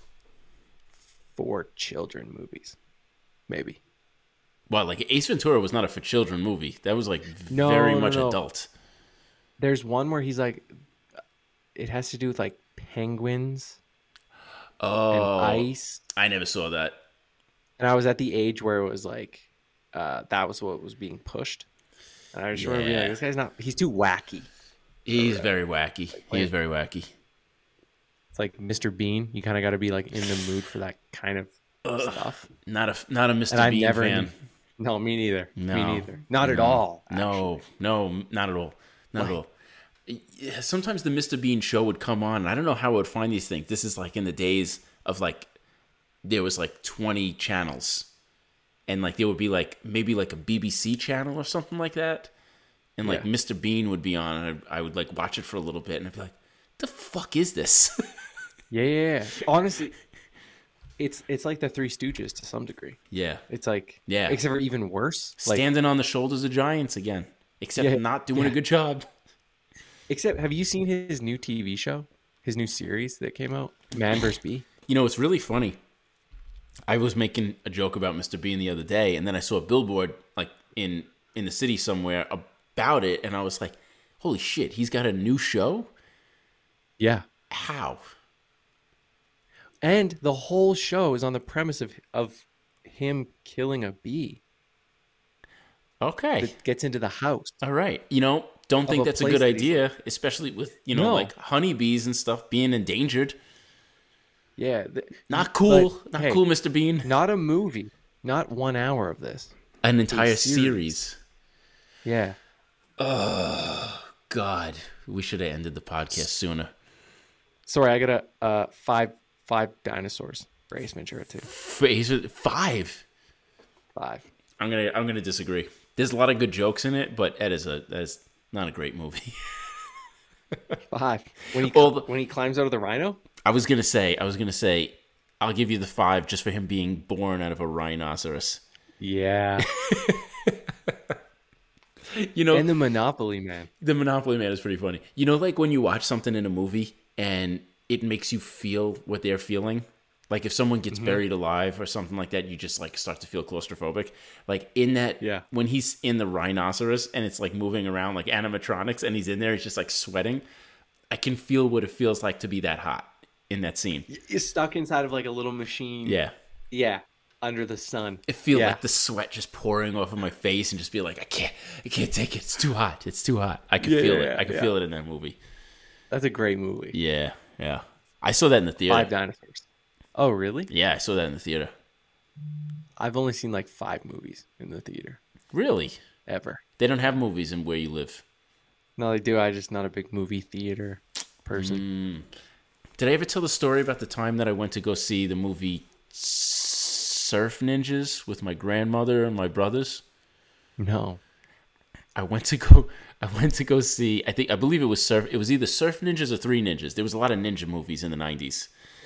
for children movies. Maybe.
Well, like Ace Ventura was not a for children movie. That was like very much adult.
There's one where he's like, it has to do with like penguins and ice.
I never saw that.
And I was at the age where it was like, that was what was being pushed. And I just remember being like, this guy's he's too wacky.
He's very wacky. He is very wacky.
It's like Mr. Bean. You kind of got to be like in the mood for that kind of stuff.
Not a Mr. Bean fan.
No, me neither.
No,
me neither. Not at all.
No, not at all. Not at all. Sometimes the Mr. Bean show would come on, and I don't know how I would find these things. This is like in the days of like, there was like 20 channels. And like there would be like, maybe like a BBC channel or something like that. And like Mr. Bean would be on, and I would like watch it for a little bit, and I'd be like, the fuck is this?
Yeah. Honestly, It's like the Three Stooges to some degree.
Yeah.
It's like,
Yeah.
except for even worse. Like,
Standing on the shoulders of giants again, except
Yeah,
not doing
yeah.
a good job.
except, have you seen his new TV show? His new series that came out, Man vs. Bee.
You know, it's really funny. I was making a joke about Mr. Bean the other day, and then I saw a billboard like in the city somewhere about it, and I was like, "Holy shit, he's got a new show?
Yeah.
How?"
And the whole show is on the premise of him killing a bee
Okay.
that gets into the house.
All right. You know, don't think
a
that's a
place
good
that he's
idea, especially with,
No.
like honeybees and stuff being endangered.
Yeah.
Not cool.
But,
Not
hey,
cool, Mr. Bean.
Not a movie. Not 1 hour of this.
An entire
series.
series.
Yeah.
God, we should have ended the podcast sooner.
Sorry, I got a five dinosaurs for Ace Ventura 2.
5.
5.
I'm gonna disagree. There's a lot of good jokes in it, but that is not a great movie.
5. When he
All the-
when he climbs out of the rhino?
I was gonna say, I'll give you the 5 just for him being born out of a rhinoceros.
Yeah.
You know,
And the Monopoly Man.
the Monopoly Man is pretty funny. You know, like when you watch something in a movie and it makes you feel what they're feeling. Like if someone gets buried alive or something like that, you just like start to feel claustrophobic. Like in that,
Yeah.
when he's in the rhinoceros and it's like moving around like animatronics and he's in there, he's just like sweating. I can feel what it feels like to be that hot in that scene.
You're stuck inside of like a little machine.
Yeah.
Yeah. Under the sun.
I feel
Yeah.
like the sweat just pouring off of my face and just be like, I can't take it. It's too hot. It's too hot. I can feel it. I can feel it in that movie.
That's a great movie.
Yeah. Yeah. I saw that in the theater.
5 dinosaurs. Oh, really?
Yeah, I saw that in the theater.
I've only seen like 5 movies in the theater
Really?
ever.
They don't have movies in where you live.
No, they do. I'm just not a big movie theater person.
Did I ever tell the story about the time that I went to go see the movie Surf Ninjas with my grandmother and my brothers?
No.
I went to go see, I believe it was it was either Surf Ninjas or Three Ninjas. There was a lot of ninja movies in the 90s.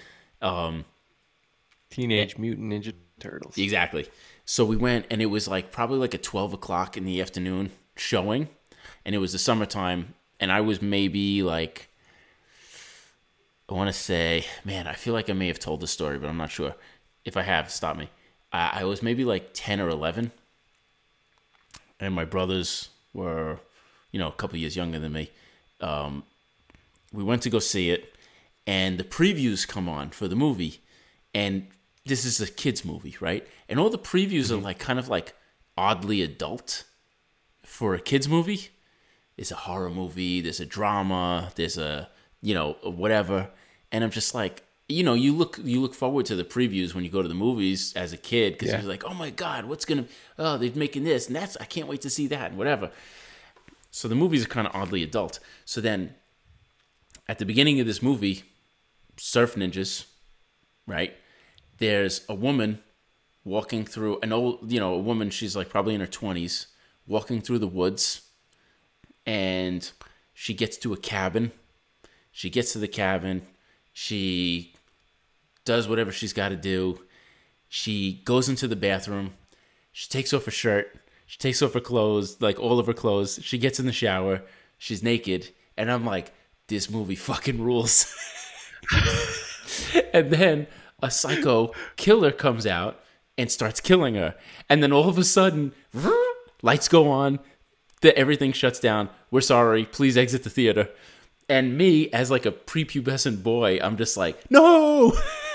Teenage Mutant Ninja Turtles.
Exactly. So we went, and it was like probably like a 12 o'clock in the afternoon showing, and it was the summertime, and I was maybe like, I want to say, man, I feel like I may have told the story, but I'm not sure. If I have, stop me. I was maybe like 10 or 11, and my brothers were, a couple years younger than me. We went to go see it, and the previews come on for the movie, and this is a kids movie, right? And all the previews are like kind of like oddly adult for a kids movie. There's a horror movie, there's a drama, there's a whatever, and I'm just like, you look forward to the previews when you go to the movies as a kid because you're like, oh my god, they're making this and I can't wait to see that and whatever. So the movies are kind of oddly adult. So then, at the beginning of this movie, Surf Ninjas, right? There's a woman walking through a woman, she's like probably in her 20s, walking through the woods, and she gets to a cabin. She gets to the cabin. She does whatever she's got to do. She goes into the bathroom. She takes off her shirt. She takes off her clothes, like all of her clothes. She gets in the shower. She's naked. And I'm like, this movie fucking rules. And then a psycho killer comes out and starts killing her. And then all of a sudden, lights go on. Everything shuts down. We're sorry. Please exit the theater. And me, as like a prepubescent boy, I'm just like, no!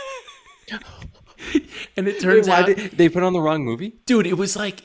And it turns out
they put on the wrong movie?
Dude, it was like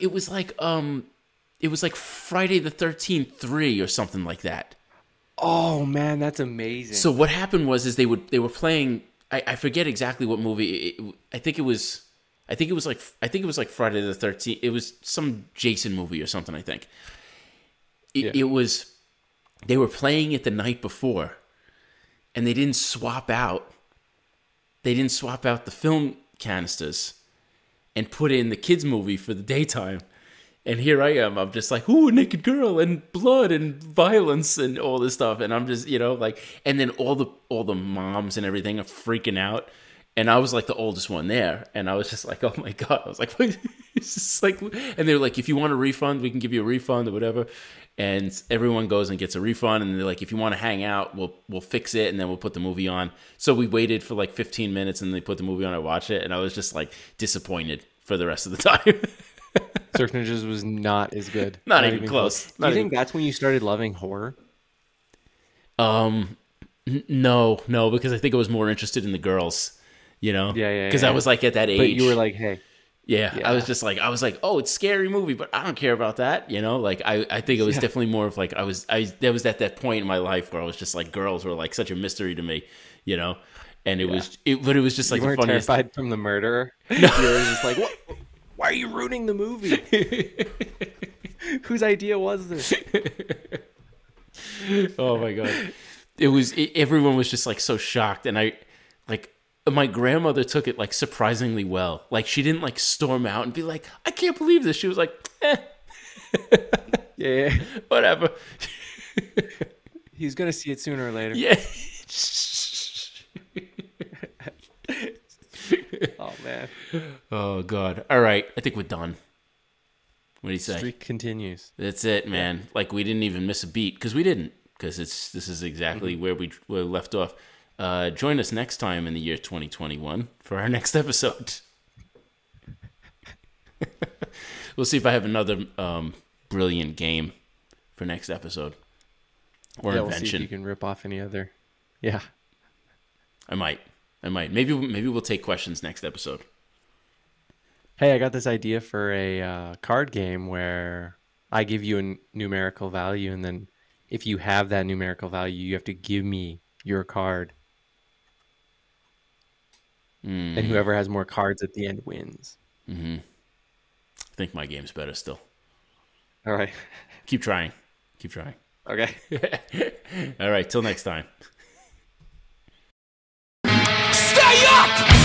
Friday the 13th 3 or something like that.
Oh man, that's amazing.
So what happened was they were playing, I forget exactly what movie. I think it was like Friday the 13th. It was some Jason movie or something, I think. It was, they were playing it the night before, and they didn't swap out the film canisters and put in the kids movie for the daytime. And here I am. I'm just like, ooh, a naked girl and blood and violence and all this stuff. And I'm just, and then all the moms and everything are freaking out. And I was like the oldest one there, and I was just like, oh my god! I was like, what? It's just like, and they're like, if you want a refund, we can give you a refund or whatever. And everyone goes and gets a refund, and they're like, if you want to hang out, we'll fix it, and then we'll put the movie on. So we waited for like 15 minutes, and they put the movie on. I watched it, and I was just like disappointed for the rest of the time.
Surf Ninjas was not as good.
Not even close.
Do you think that's when you started loving horror?
No, because I think I was more interested in the girls, you know?
Yeah.
Because I was like at that age.
But you were like, hey.
Yeah, I was like, oh, it's a scary movie, but I don't care about that, you know? Like, I think it was definitely more of like, there was at that point in my life where I was just like, girls were like such a mystery to me, you know? And it was just like
you weren't
the funniest.
Terrified from the murderer? No. You were just like, what? Why are you ruining the movie? Whose idea was this?
Oh my God. Everyone was just like so shocked. And my grandmother took it like surprisingly well. Like she didn't like storm out and be like, I can't believe this. She was like,
Yeah.
Whatever.
He's going to see it sooner or later.
Yeah.
Oh, man.
Oh, God. All right. I think we're done. What do you say?
Streak continues.
That's it, man. Like we didn't even miss a beat because we didn't. Because this is exactly where we left off. Join us next time in the year 2021 for our next episode. We'll see if I have another brilliant game for next episode or invention.
We'll see if you can rip off any other. Yeah,
I might. Maybe we'll take questions next episode.
Hey, I got this idea for a card game where I give you a numerical value, and then if you have that numerical value, you have to give me your card. And whoever has more cards at the end wins.
Mm-hmm. I think my game's better still.
All right.
Keep trying.
Okay.
All right. Till next time.
Stay up!